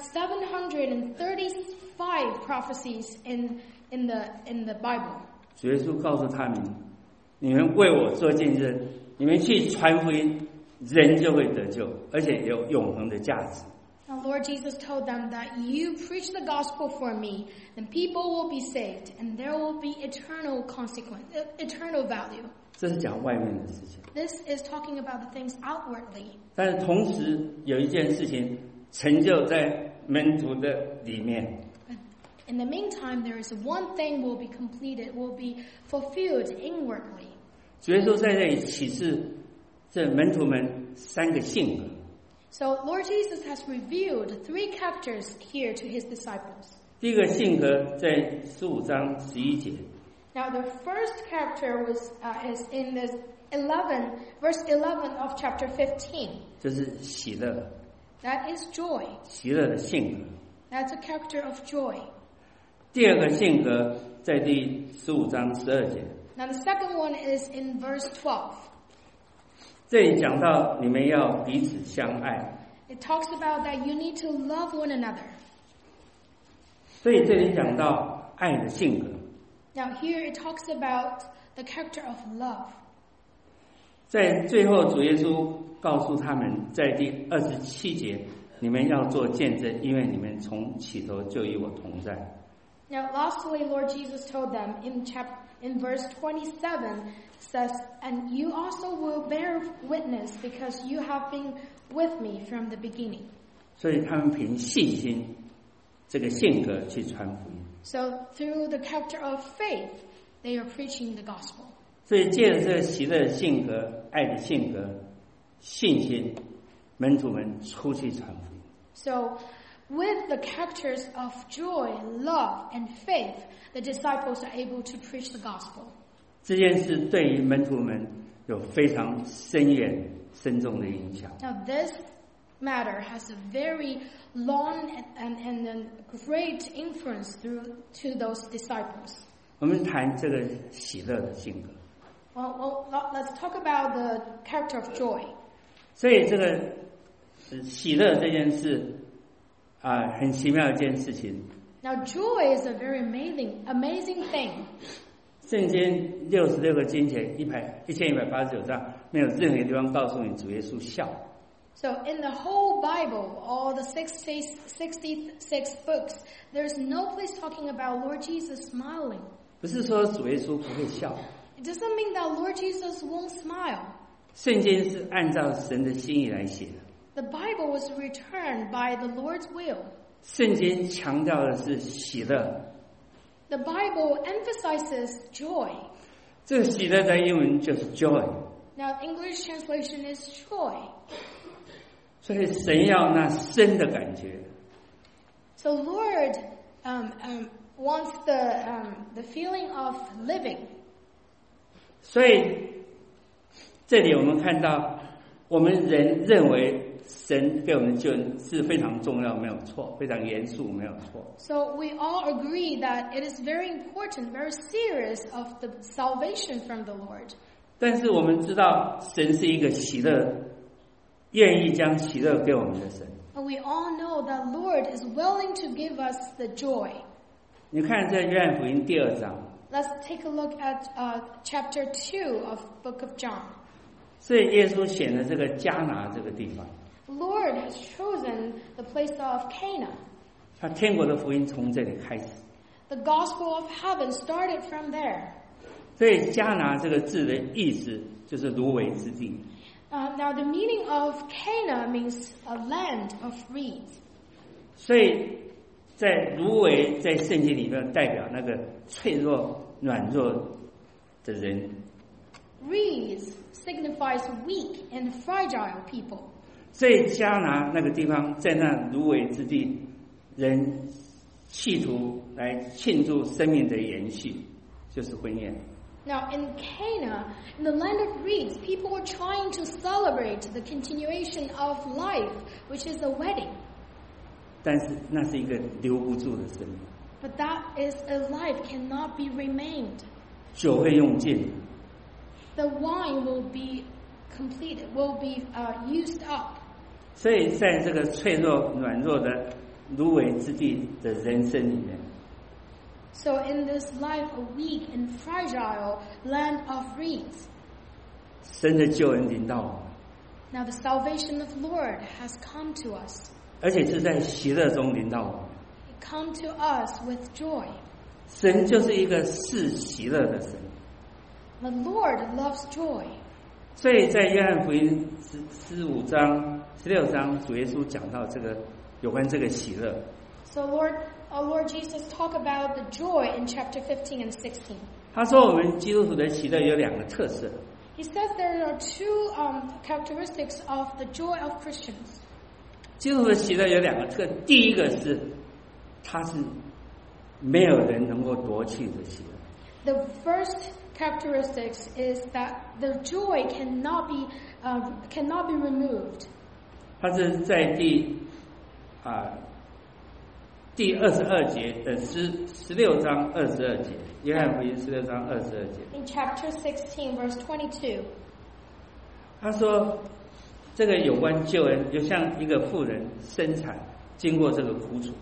735 prophecies in the Bible. 主耶稣告诉他们：你们为我做见证，你们去传福音，人就会得救，而且有永恒的价值。 Now, Lord Jesus told them that you preach the gospel for me, then people will be saved, and there will be eternal consequence, eternal value. 这是讲外面的事情。 This is talking about the things outwardly. 但是同时有一件事情成就在门徒的里面。 In the meantime, there is one thing will be completed, will be fulfilled inwardly. 主耶稣在这里启示这门徒们3个性格。 So Lord Jesus has revealed 3 characters here to his disciples. 第一个性格在15章11节。 Now the first character is in this verse 11 of chapter 15. 就是喜乐， That is joy. 喜乐的性格。 That's a character of joy. 第二个性格在第15章12节。 Now the second one is in verse 12. 这里讲到你们要彼此相爱， It talks about that you need to love one another. 所以这里讲到爱的性格。 Now here it talks about the character of love. 在最后主耶稣告诉他们，在第27节，你们要做见证，因为你们从起头就与我同在。 Now lastly, Lord Jesus told them in verse 27 says, and you also will bear witness because you have been with me from the beginning. 所以他们凭信心这个性格去传福音。 So through the character of faith, they are preaching the gospel. 所以借着这个喜乐的性格、爱的性格、信心，门徒们出去传福音。 So with the characters of joy, love, and faith, the disciples are able to preach the gospel. 这件事对于门徒们有非常深远、深重的影响。 Now this matter has a very long and a great influence to those disciples. 我们谈这个喜乐的性格。 Well, let's talk about the character of joy. 所以这个喜乐这件事很奇妙的一件事情。 Now joy is a very amazing thing. 圣经66个经节1189章，没有任何地方告诉你主耶稣笑。 So in the whole Bible, all the 66 books, there's no place talking about Lord Jesus smiling. 不是说主耶稣不会笑， It doesn't mean that Lord Jesus won't smile. 圣经是按照神的心意来写的。 The Bible was returned by the Lord's will. 圣经强调的是喜乐， The Bible emphasizes joy. 这个喜乐在英文就是 joy。 Now English translation is joy. 所以神要那深的感觉。 So Lord wants the feeling of living. 所以这里我们看到，我们人认为神给我们的救恩是非常重要，没有错，非常严肃，没有错。 So we all agree that it is very important, very serious of the salvation from the Lord. 但是我们知道，神是一个喜乐，愿意将喜乐给我们的神。 But we all know that Lord is willing to give us the joy. 你看这约翰福音第2章， Let's take a look at chapter 2 of Book of John. 所以耶稣选了这个迦拿这个地方， Lord has chosen the place of Cana. 他天国的福音从这里开始。 The gospel of heaven started from there. 所以迦拿这个字的意思就是芦苇之地。 Now the meaning of Cana means a land of reeds. 所以在芦苇在圣经里面代表那个脆弱软弱的人。 Reeds signifies weak and fragile people. 所以迦拿那个地方，在那芦苇之地，人企图来庆祝生命的延续，就是婚宴。 Now in Cana, in the land of reeds, people were trying to celebrate the continuation of life, which is a wedding. 但是那是一个留不住的生命， But that is a life cannot be remained. 酒会用尽， The wine will be completed, will be used up. 所以在这个脆弱软弱的芦苇之地的人生里面， So in this life, a weak and fragile land of reeds. 神的救恩临到我们， Now the salvation of the Lord has come to us. 而且是在喜乐中临到我们。 It come to us with joy. 神就是一个是喜乐的神， The Lord loves joy. 所以在约翰福音15章、16章，主耶稣讲到这个有关这个喜乐。 So our Lord Jesus talked about the joy in chapter 15 and 16. 他说我们基督徒的喜乐有2个特色， He says there are two characteristics of the joy of Christians. 基督徒的喜乐有2个特，第一个是它是没有人能够夺去的喜乐。 The first characteristics is that the joy cannot be removed. 它是在第22节的16章22节，约翰福音16章22节。 In chapter 16, verse 22, 他说，这个有关救恩，就像一个妇人生产，经过这个苦楚。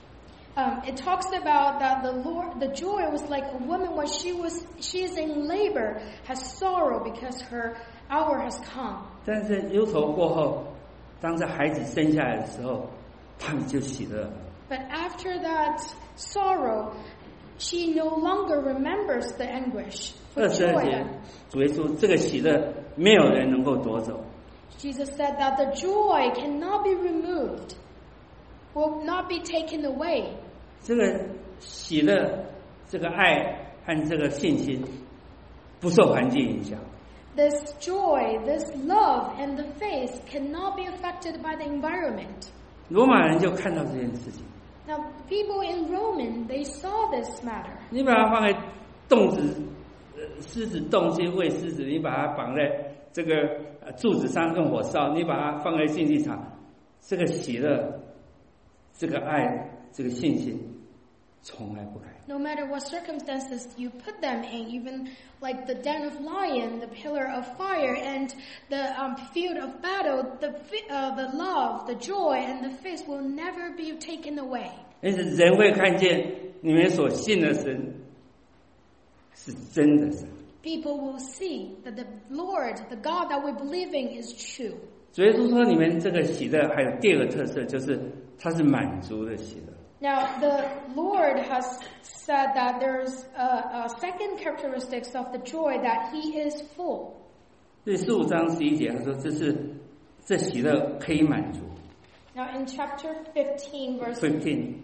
it talks about that the joy was like a woman when she is in labor, has sorrow because her hour has come. 但是忧愁过后，当这孩子生下来的时候，他们就喜乐了。 But after that sorrow, she no longer remembers the anguish. For 22 joy 节 that， 主耶稣这个喜乐没有人能够夺走。 Jesus said that the joy cannot be removed, will not be taken away. 这个喜乐、这个爱和这个信心，不受环境影响。 This joy, this love, and the faith cannot be affected by the environment. 罗马人就看到这件事情， Now, people in Roman, they saw this matter. 你把它放在洞子，狮子洞去喂狮子，你把它绑在这个柱子上用火烧，你把它放在竞技场，这个喜乐、这个爱、这个信心，从来不改。 No matter what circumstances you put them in, even like the den of lion, the pillar of fire, and the field of battle, the love, the joy, and the faith will never be taken away. 因此，人会看见你们所信的神是真的神。 People will see that the Lord, the God that we believe in, is true. 主耶稣说，你们这个喜乐还有第2个特色，就是它是满足的喜乐。 Now, the Lord has said that there's a second characteristics of the joy, that He is full. 第15章11节，他说这喜乐可以满足。 Now, in chapter 15, verse 11,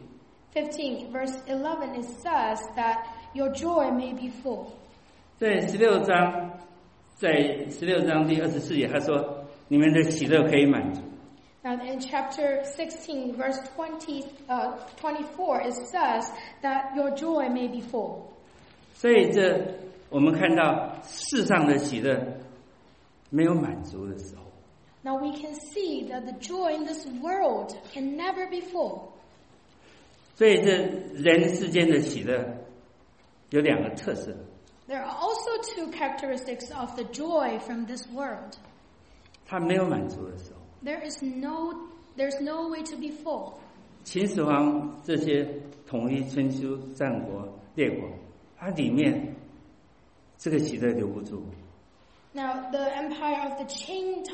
it says that your joy may be full. 在16章第24节，他说你们的喜乐可以满足。 Now, in chapter 16, verse 24, it says that your joy may be full. 所以我们看到世上的喜乐没有满足的时候， Now, we can see that the joy in this world can never be full. 所以人世间的喜乐有2个特色， There are also two characteristics of the joy from this world. 它没有满足的时候， There is no there's no way to be full. 秦始皇这些统一春秋战国列国，它里面这个喜乐留不住。 Now, the empire of the Qing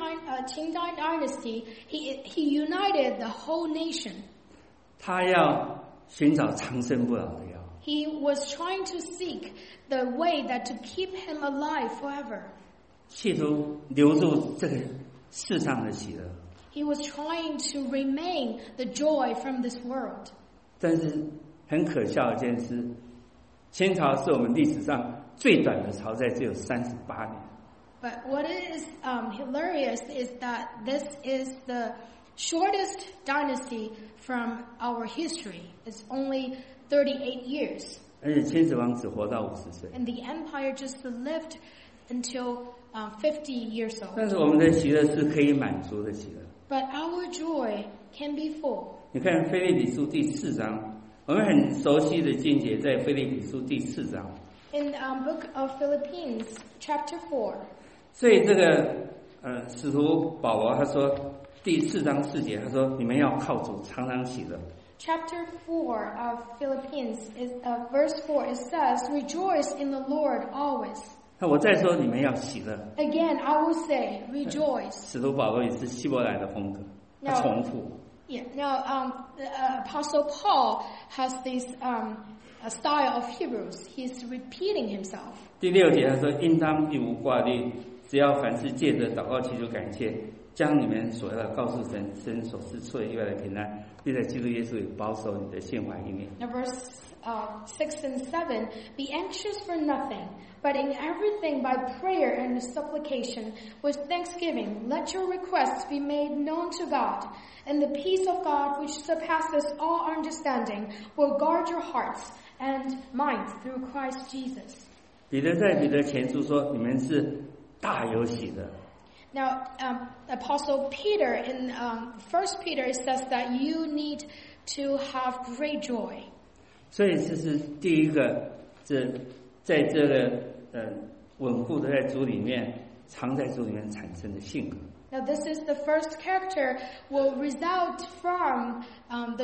dynasty, he united the whole nation. 他要寻找长生不老的药。 He was trying to seek the way that to keep him alive forever. 企图留住这个世上的喜乐。 He was trying to remain the joy from this world. 但是很可笑的一件事，清朝是我们历史上最短的朝代，只有38年。 But what is hilarious is that this is the shortest dynasty from our history. It's only 38 years. 而且秦始皇只活到50岁。 And the empire just lived until 50 years old. 但是我们的喜乐是可以满足的喜乐。 But our joy can be full. 你看腓立比书第4章，我们很熟悉的经节在腓立比书第4章。 In book of Philippines, chapter 4. 所以这个使徒保罗他说第4章4节，他说你们要靠主常常喜乐。 Chapter 4 of Philippines is verse 4. It says, "Rejoice in the Lord always." 那我再说你们要喜乐。 Again, I will say, rejoice. 使徒保罗也是希伯来的风格，他重复。 Yeah. Now, the Apostle Paul has this a style of Hebrews. He's repeating himself. 第6节他说：“应当一无挂虑，只要凡事借着祷告祈求感谢，将你们所要的告诉神，神所赐出的意外的平安，并在基督耶稣里保守你的心怀意念。” Now, verse 6 and 7, "Be anxious for nothing, but in everything by prayer and supplication, with thanksgiving, let your requests be made known to God, and the peace of God, which surpasses all understanding, will guard your hearts and minds through Christ Jesus." 彼得在彼得前书说：“你们是大有喜乐。” Now, Apostle Peter in 1 Peter it says that you need to have great joy. 所以这是第一个，在这个稳固的在主里面，常在主里面产生的性格。 Now, this is the first character will result from the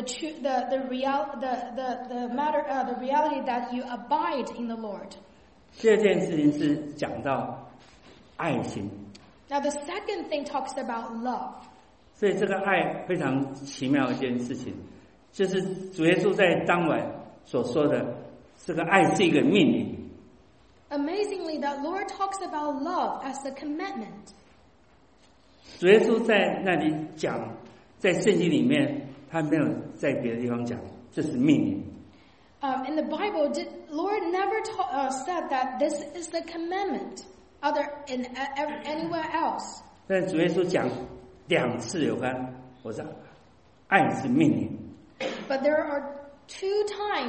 reality that you abide in the Lord. 第二件事情是讲到爱心。 Now, the second thing talks about love. 所以这个爱非常奇妙的一件事情，就是主耶稣在当晚所说的，这个爱是一个命令。 Amazingly, that Lord talks about love as a commandment. 主耶稣在那里讲，在圣经里面，他没有在别的地方讲，这是命令。 In the Bible, Lord never said that this is the commandment, other in anywhere else. 但主耶稣讲2次有关，我说爱是命令。 But there are two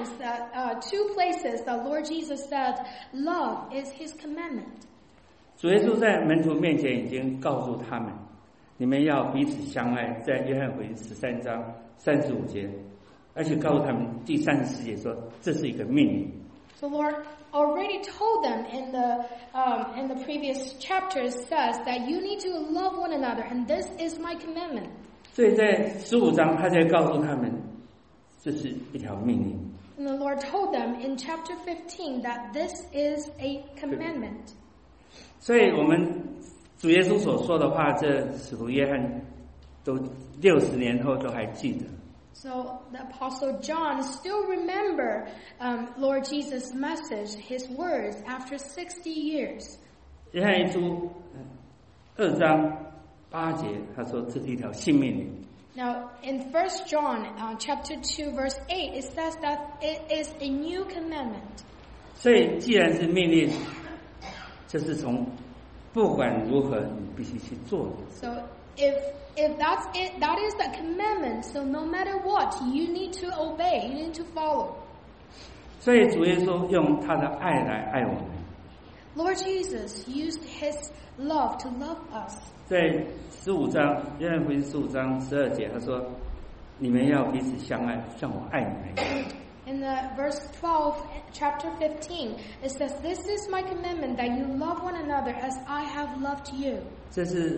places that Lord Jesus said love is His commandment. 主耶稣在门徒面前已经告诉他们，你们要彼此相爱，在约翰福音13章35节。而且告诉他们第34节说，这是一个命令。 So Lord already told them in the previous chapters says that you need to love one another, and this is my commandment. 所以在15章，他才告诉他们，这是一条命令。 And the Lord told them in chapter 15 that this is a commandment. 所以我们主耶稣所说的话，这使徒约翰都60年后都还记得。 So the Apostle John still remember Lord Jesus' message, his words, after 60 years. 约翰一书2章8节，他说这是一条新命令。 Now, in 1 John chapter 2, verse 8, it says that it is a new commandment. 所以既然是命令，就是从不管如何你必须去做的。 So if that's it, that is the commandment. So no matter what, you need to obey, you need to follow. 所以主耶稣用他的爱来爱我们。 Lord Jesus used His love to love us. 在15章，约翰福音15章12节，他说：“你们要彼此相爱，像我爱你们一样。” In verse 12, chapter 15, it says, "This is my commandment, that you love one another as I have loved you." 这是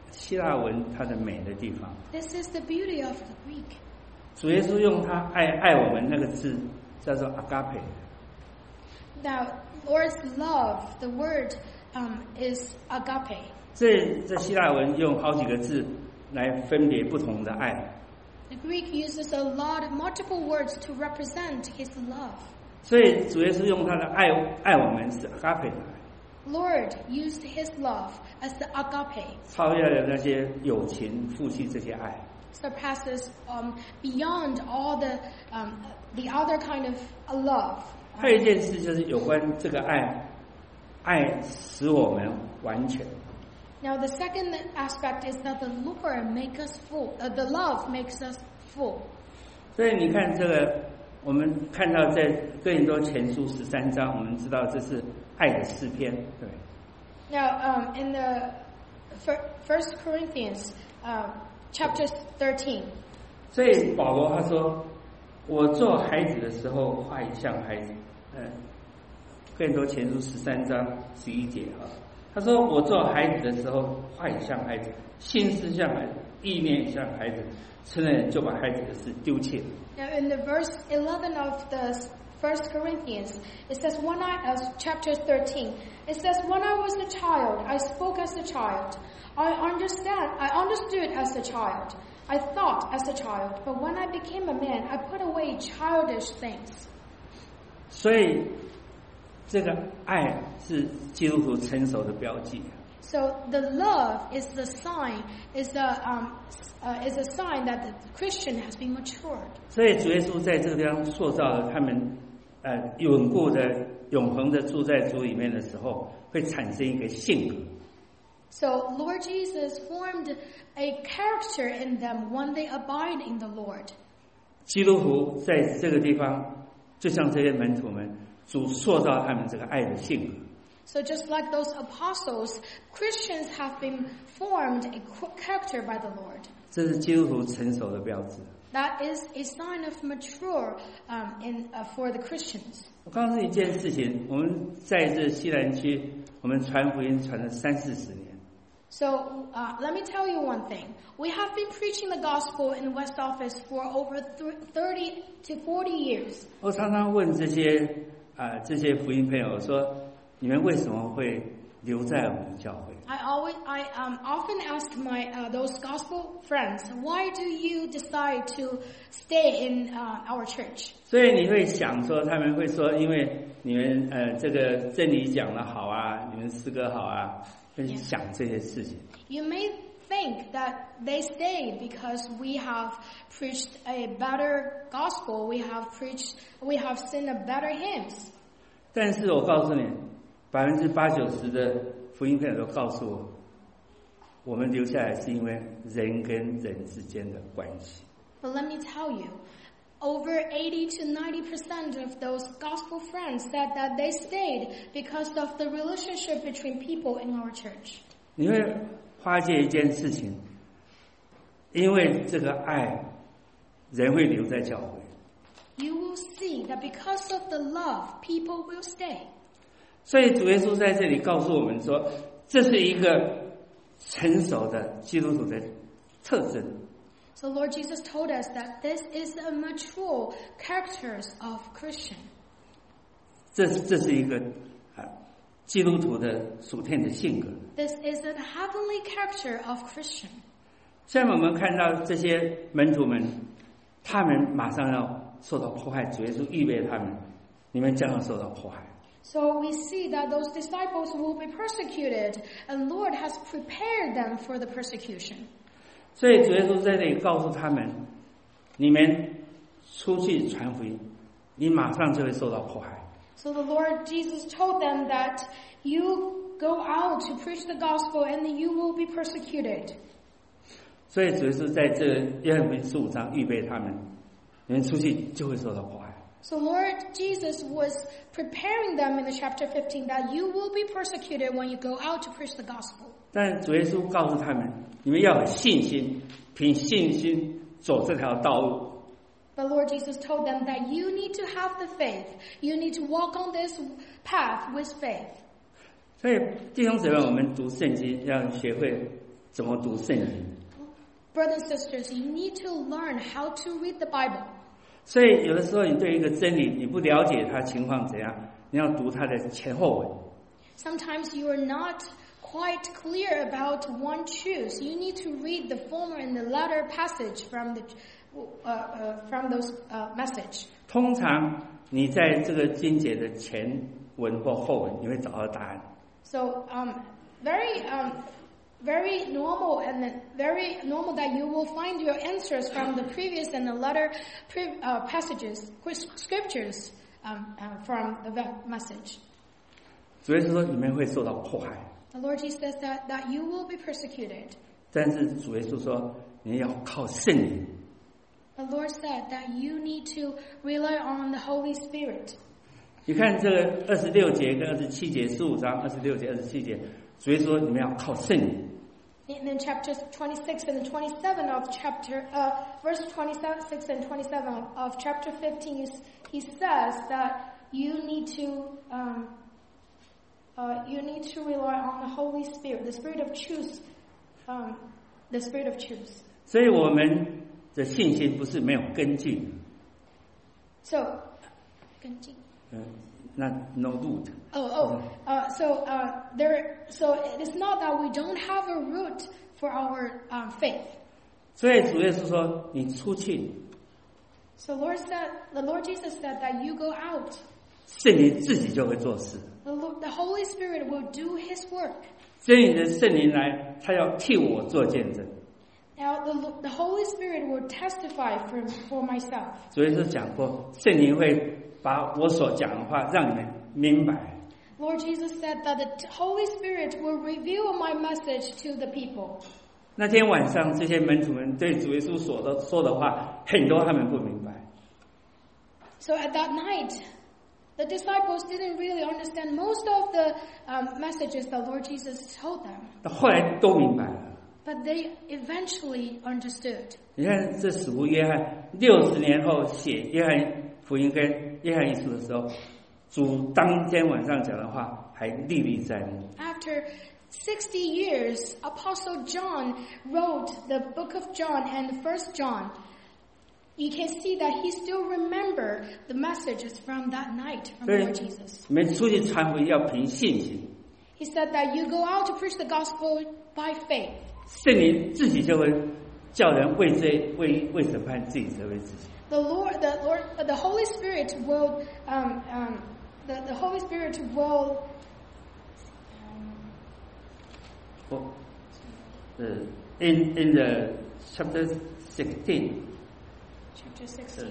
希腊文它的美的地方。 This is the beauty of the Greek. 主耶稣用他爱我们那个字叫做 agape。 Now, Lord's love, the word is agape. 这希腊文用好几个字来分别不同的爱。 The Greek uses a lot of multiple words to represent his love. 所以主耶稣用他的爱我们是 agape 的爱， Lord used his love as the agape, 超越了那些友情、夫妻这些爱。 surpasses beyond all the other kind of love. 还有一件事就是有关这个爱使我们完全。 Now, the second aspect is that the Lord makes us full. The love makes us full. 所以你看这个，我们看到在哥林多前书13章，我们知道这是爱的诗篇，对。 Now, in the 1 Corinthians chapter 13, 所以保罗他说：“我做孩子的时候，话语像孩子。”哥林多前书13章11节啊，他说：“我做孩子的时候，话语像孩子，心思像孩子，意念像孩子，成人就把孩子的事丢弃了。” now in the verse 11 of the 1 Corinthians, it says, chapter 13, it says, when I was a child, I spoke as a child. I understood as a child. I thought as a child. But when I became a man, I put away childish things. 所以，这个爱是基督徒成熟的标记。 So the love is the sign, is a sign that the Christian has been matured. 所以主耶稣在这个地方塑造了他们稳固的、永恒的住在主里面的时候，会产生一个性格。 So Lord Jesus formed a character in them when they abide in the Lord. 基督徒在这个地方，就像这些门徒们，主塑造他们这个爱的性格。 So just like those apostles, Christians have been formed a character by the Lord. 这是基督徒成熟的标志。 That is a sign of mature for the Christians. 我告诉你一件事情，我们在这西南区，我们传福音传了30-40年。 So let me tell you one thing. We have been preaching the gospel in West Office for over 30 to 40 years. 我常常问这些福音朋友说：“你们为什么会留在我们教会？” I often ask those gospel friends, why do you decide to stay in our church? 所以你会想说，他们会说，因为你们这个真理讲得好啊，你们诗歌好啊，会想这些事情。 You may think that they stayed because we have preached a better gospel, we have sung a better hymns. 但是我告诉你，80-90%的福音朋友都告诉我，我们留下来是因为人跟人之间的关系。 But let me tell you, over 80 to 90% of those gospel friends said that they stayed because of the relationship between people in our church. 你会发现一件事情，因为这个爱，人会留在教会。 You will see that because of the love, people will stay. 所以主耶稣在这里告诉我们说，这是一个成熟的基督徒的特征。 So Lord Jesus told us that this is a mature characters of Christian. 这是一个基督徒的属天的性格。 This is a heavenly character of Christian. 现在我们看到这些门徒们，他们马上要受到迫害，主耶稣预备他们，你们将要受到迫害。 So we see that those disciples will be persecuted, and Lord has prepared them for the persecution. 所以主耶稣在这里告诉他们，你们出去传福音，你马上就会受到迫害。 So the Lord Jesus told them that you go out to preach the gospel and you will be persecuted. 所以主耶稣在这约翰福音15章预备他们，你们出去就会受到迫害。 So Lord Jesus was preparing them in the chapter 15 that you will be persecuted when you go out to preach the gospel. 但主耶稣告诉他们，你们要有信心，凭信心走这条道路。 The Lord Jesus told them that you need to have the faith. You need to walk on this path with faith. 所以弟兄姊妹，我们读圣经要学会怎么读圣经。 Brothers and sisters, you need to learn how to read the Bible. 所以有的时候你对一个真理你不了解它情况怎样，你要读它的前后文。 Sometimes you are not quite clear about one truth. You need to read the former and the latter passage from those message. 通常你在这个经节的前文或后文，你会找到答案。 So very normal and very normal that you will find your answers from the previous and the latter passages, scriptures from the message. 主耶稣说你们会受到迫害。 The Lord Jesus says that you will be persecuted. 但是主耶稣说你要靠圣灵。 The Lord said that you need to rely on the Holy Spirit. 你看这个26节跟27节，15章26节、27节，主耶稣说你们要靠圣灵。 In chapters 26 and 27 of verse 26 and 27 of chapter 15, he says that you need to rely on the Holy Spirit, the Spirit of truth, the Spirit of truth. 所以我们的信心不是没有根据。 So, 根据。 Not no root. So it is not that we don't have a root for our faith. 所以主耶稣说你出去。 So the Lord Jesus said that you go out. 圣灵自己就会做事。 The Holy Spirit will do His work. 所以你的圣灵来，他要替我做见证。 Now the Holy Spirit will testify for myself. 主耶稣讲过，圣灵会把我所讲的话让你们明白。 Lord Jesus said that the Holy Spirit will reveal my message to the people. 那天晚上，这些门徒们对主耶稣说的话，很多他们不明白。 So at that night, the disciples didn't really understand most of the messages that Lord Jesus told them. 后来都明白了。 But they eventually understood. 你看，这使徒约翰60年后写约翰福音跟约翰一书的时候，主当天晚上讲的话还历历在目。 After 60 years, Apostle John wrote the book of John and 1 John. You can see that he still remember the messages from that night from Lord Jesus. 你们出去传福音要凭信心。 He said that you go out to preach the gospel by faith. 圣灵自己就会叫人为审判自己责备自己。 The Holy Spirit will, the Holy Spirit will. In the chapter 16. Chapter 16.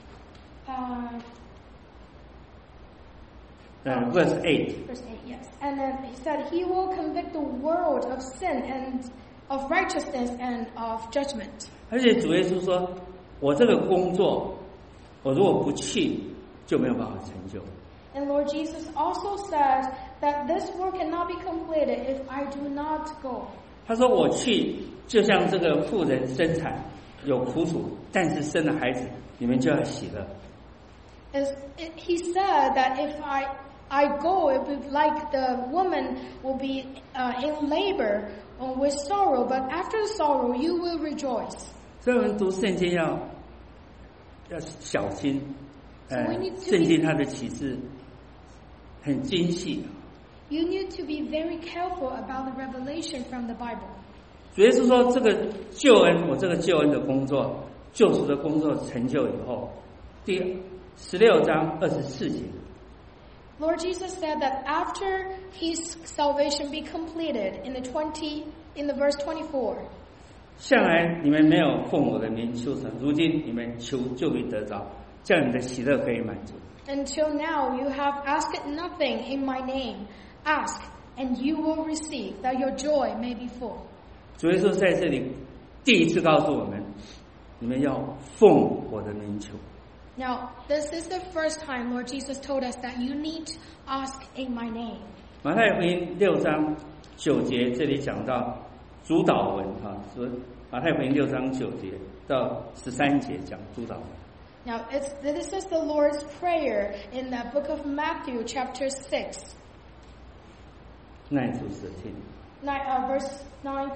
Verse 8. Verse 8, yes. And then he said, He will convict the world of sin and of righteousness and of judgment. 而且主耶稣说，我这个工作，我如果不去，就没有办法成就。 And Lord Jesus also says that this work cannot be completed if I do not go. 他说我去，就像这个妇人生产有苦楚，但是生了孩子，你们就要喜乐。 He said that if I go, it would be like the woman will be in labor with sorrow, but after the sorrow, you will rejoice. 所以我们读圣经要小心，圣经它的启示很精细。 You need to be very careful about the revelation from the Bible. 主耶稣说，这个救恩，我这个救恩的工作，救赎的工作成就以后，第16章24节。 Lord Jesus said that after His salvation be completed in the verse 24. 向来你们没有奉我的名求神，如今你们求就必得着，这样你的喜乐可以满足。 Until now you have asked nothing in my name. Ask, and you will receive, that your joy may be full. 主耶稣在这里第一次告诉我们，你们要奉我的名求。 Now, this is the first time Lord Jesus told us that you need to ask in my name. 马太福音6章9节这里讲到主导文说马太福音6章9节到13节讲主导文。 Now, this is the Lord's Prayer in the book of Matthew, chapter 6. 9 through 13. Verse 9 through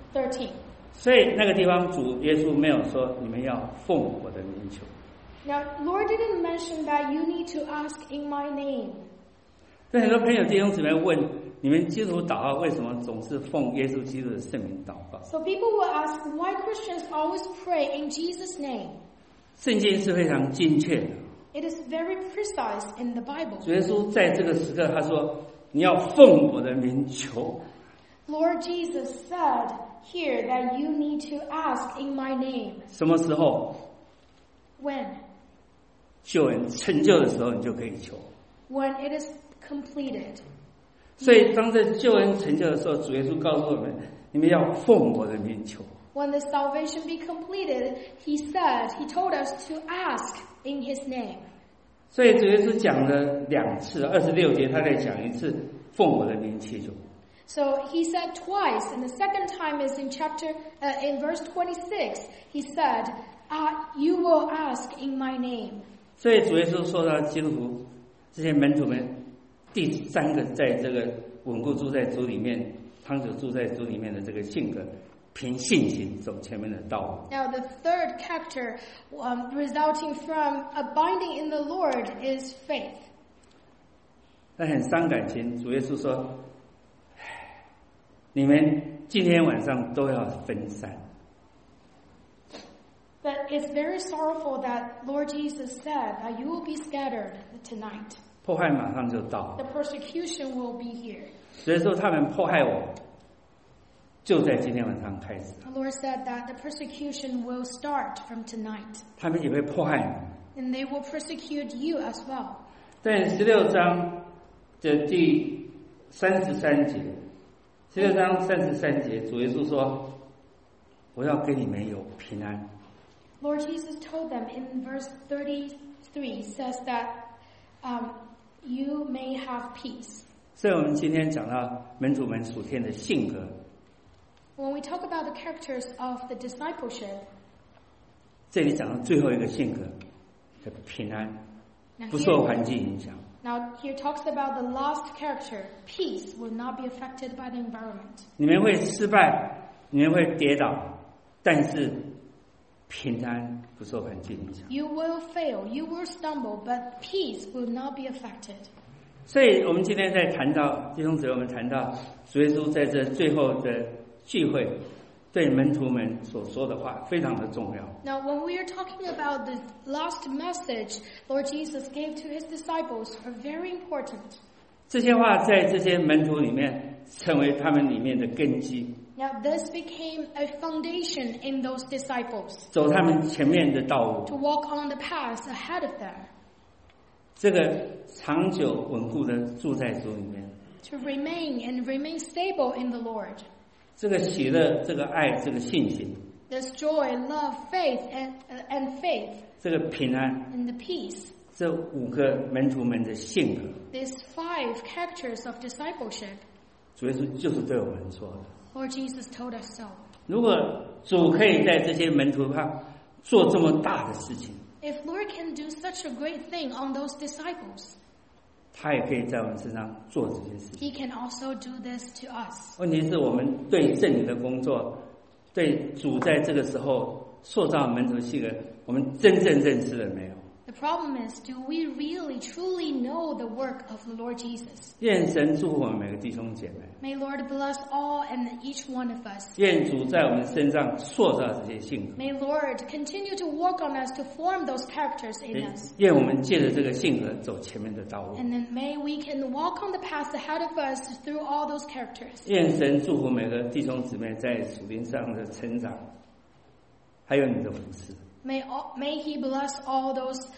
13. 所以那个地方主耶稣没有说你们要奉我的名求。 Now, Lord didn't mention that you need to ask in my name. 所以很多朋友弟兄姊妹问，你们基督徒祷告为什么总是奉耶稣基督的圣名祷告？ So people will ask why Christians always pray in Jesus' name. 圣经是非常精确的。 It is very precise in the Bible. 主耶稣在这个时刻他说，你要奉我的名求。 Lord Jesus said here that you need to ask in my name. 什么时候？ When? 救恩成就的时候，你就可以求。 When it is completed. 所以当这救恩成就的时候，主耶稣告诉我们，你们要奉我的名求。 When the salvation be completed, he told us to ask in his name. 所以主耶稣讲了2次，26节他再讲一次，奉我的名祈求。 So he said twice, and the second time is in in verse 26. He said, "You will ask in my name." 所以主耶稣说到基督徒这些门徒们第3个在这个稳固住在主里面、长久住在主里面的这个性格，凭信心走前面的道路。 Now the third character resulting from abiding in the Lord is faith. 那很伤感情，主耶稣说，你们今天晚上都要分散。 But it's very sorrowful that Lord Jesus said that you will be scattered tonight. 迫害马上就到 The persecution will be here. 所以说他们迫害我，就在今天晚上开始。 The Lord said that the persecution will start from tonight. 他们也会迫害你。 And they will persecute you as well. 在16章的第33节，16章33节，主耶稣说：“我要给你们有平安。” Lord Jesus told them in verse 33 says that you may have peace. 所以我们今天讲到门徒们属天的性格， When we talk about the characters of the discipleship, 这里讲到最后一个性格的平安，不受环境影响。 now here talks about the last character, peace will not be affected by the environment. 你们会失败，你们会跌倒，但是平安不受环境影响。 You will fail, you will stumble, but peace will not be affected. 所以我们今天在谈到弟兄姊妹，我们谈到主耶稣在这最后的聚会对门徒们所说的话非常的重要。 Now, when we are talking about the last message Lord Jesus gave to his disciples are very important. 这些话在这些门徒里面成为他们里面的根基， Now, this became a foundation in those disciples 走他们前面的道路 to，walk on the path ahead of them, 这个长久稳固的住在主里面， to remain stable in the Lord. 这个喜乐，这个爱，这个信心， There's joy, love, faith, and faith, 这个平安， and the peace. 这5个门徒们的性格， These 5 characters of discipleship, 主耶稣就是对我们说的。 Lord Jesus told us so. 如果主可以在这些门徒上做这么大的事情， If Lord can do such a great thing on those disciples, 他也可以在我们身上做这件事情。 He can also do this to us. 问题是我们对圣灵的工作，对主在这个时候塑造门徒性格，我们真正认识了没有？ The problem is, do we really, truly know the work of the Lord Jesus? 愿神祝福我们每个弟兄姐妹， May Lord bless all and each one of us. 愿主在我们身上塑造这些性格， May Lord continue to work on us to form those characters in us. 愿我们借着这个性格走前面的道路。 And then may we can walk on the path ahead of us through all those characters. 愿神祝福每个弟兄姊妹在属灵上的成长，还有你的服侍。 May He bless all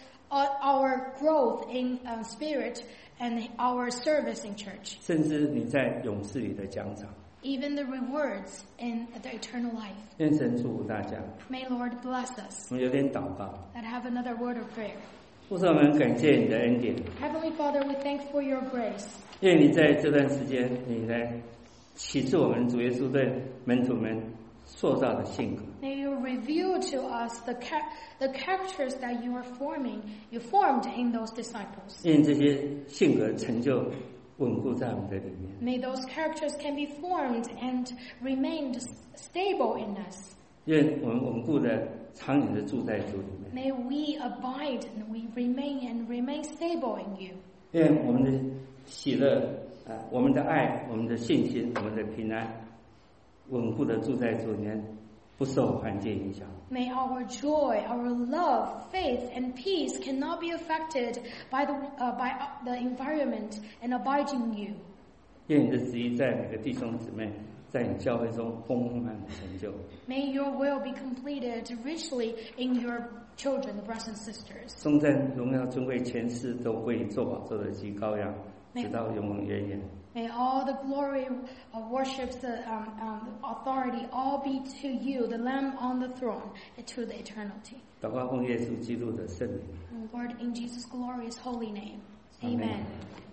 our growth in spirit and our service in church. 甚至你在勇士里的奖赏。 Even the rewards in the eternal life. 愿神祝福大家。 May Lord bless us. 我们有点祷告， And have another word of prayer. 父神，我们感谢你的恩典， Heavenly Father, we thank for your grace. 愿你在这段时间，你来启示我们主耶稣对门徒们塑造的性格。 May you reveal to us the characters that you formed in those disciples. 愿这些性格成就稳固在我们的里面。 May those characters can be formed and remain stable in us. 愿我们稳固的长远的住在主里面。 May we abide and we remain stable in you. 愿我们的喜乐我们的爱，我们的信心，我们的平安，稳固的住在主里面，不受环境影响。 May our joy, our love, faith, and peace cannot be affected by the environment and abide in you. 愿你的旨意在每个弟兄姊妹，在你教会中丰满的成就。 May your will be completed richly in your children, the brothers and sisters. 颂赞、荣耀、尊贵、权势都归于做宝座的及羔羊，直到永永远远。 May all the glory of worship, the authority, all be to you, the Lamb on the throne, and to the eternity. 祷告奉耶稣基督的圣名。 Lord, in Jesus' glorious holy name. Amen. Amen.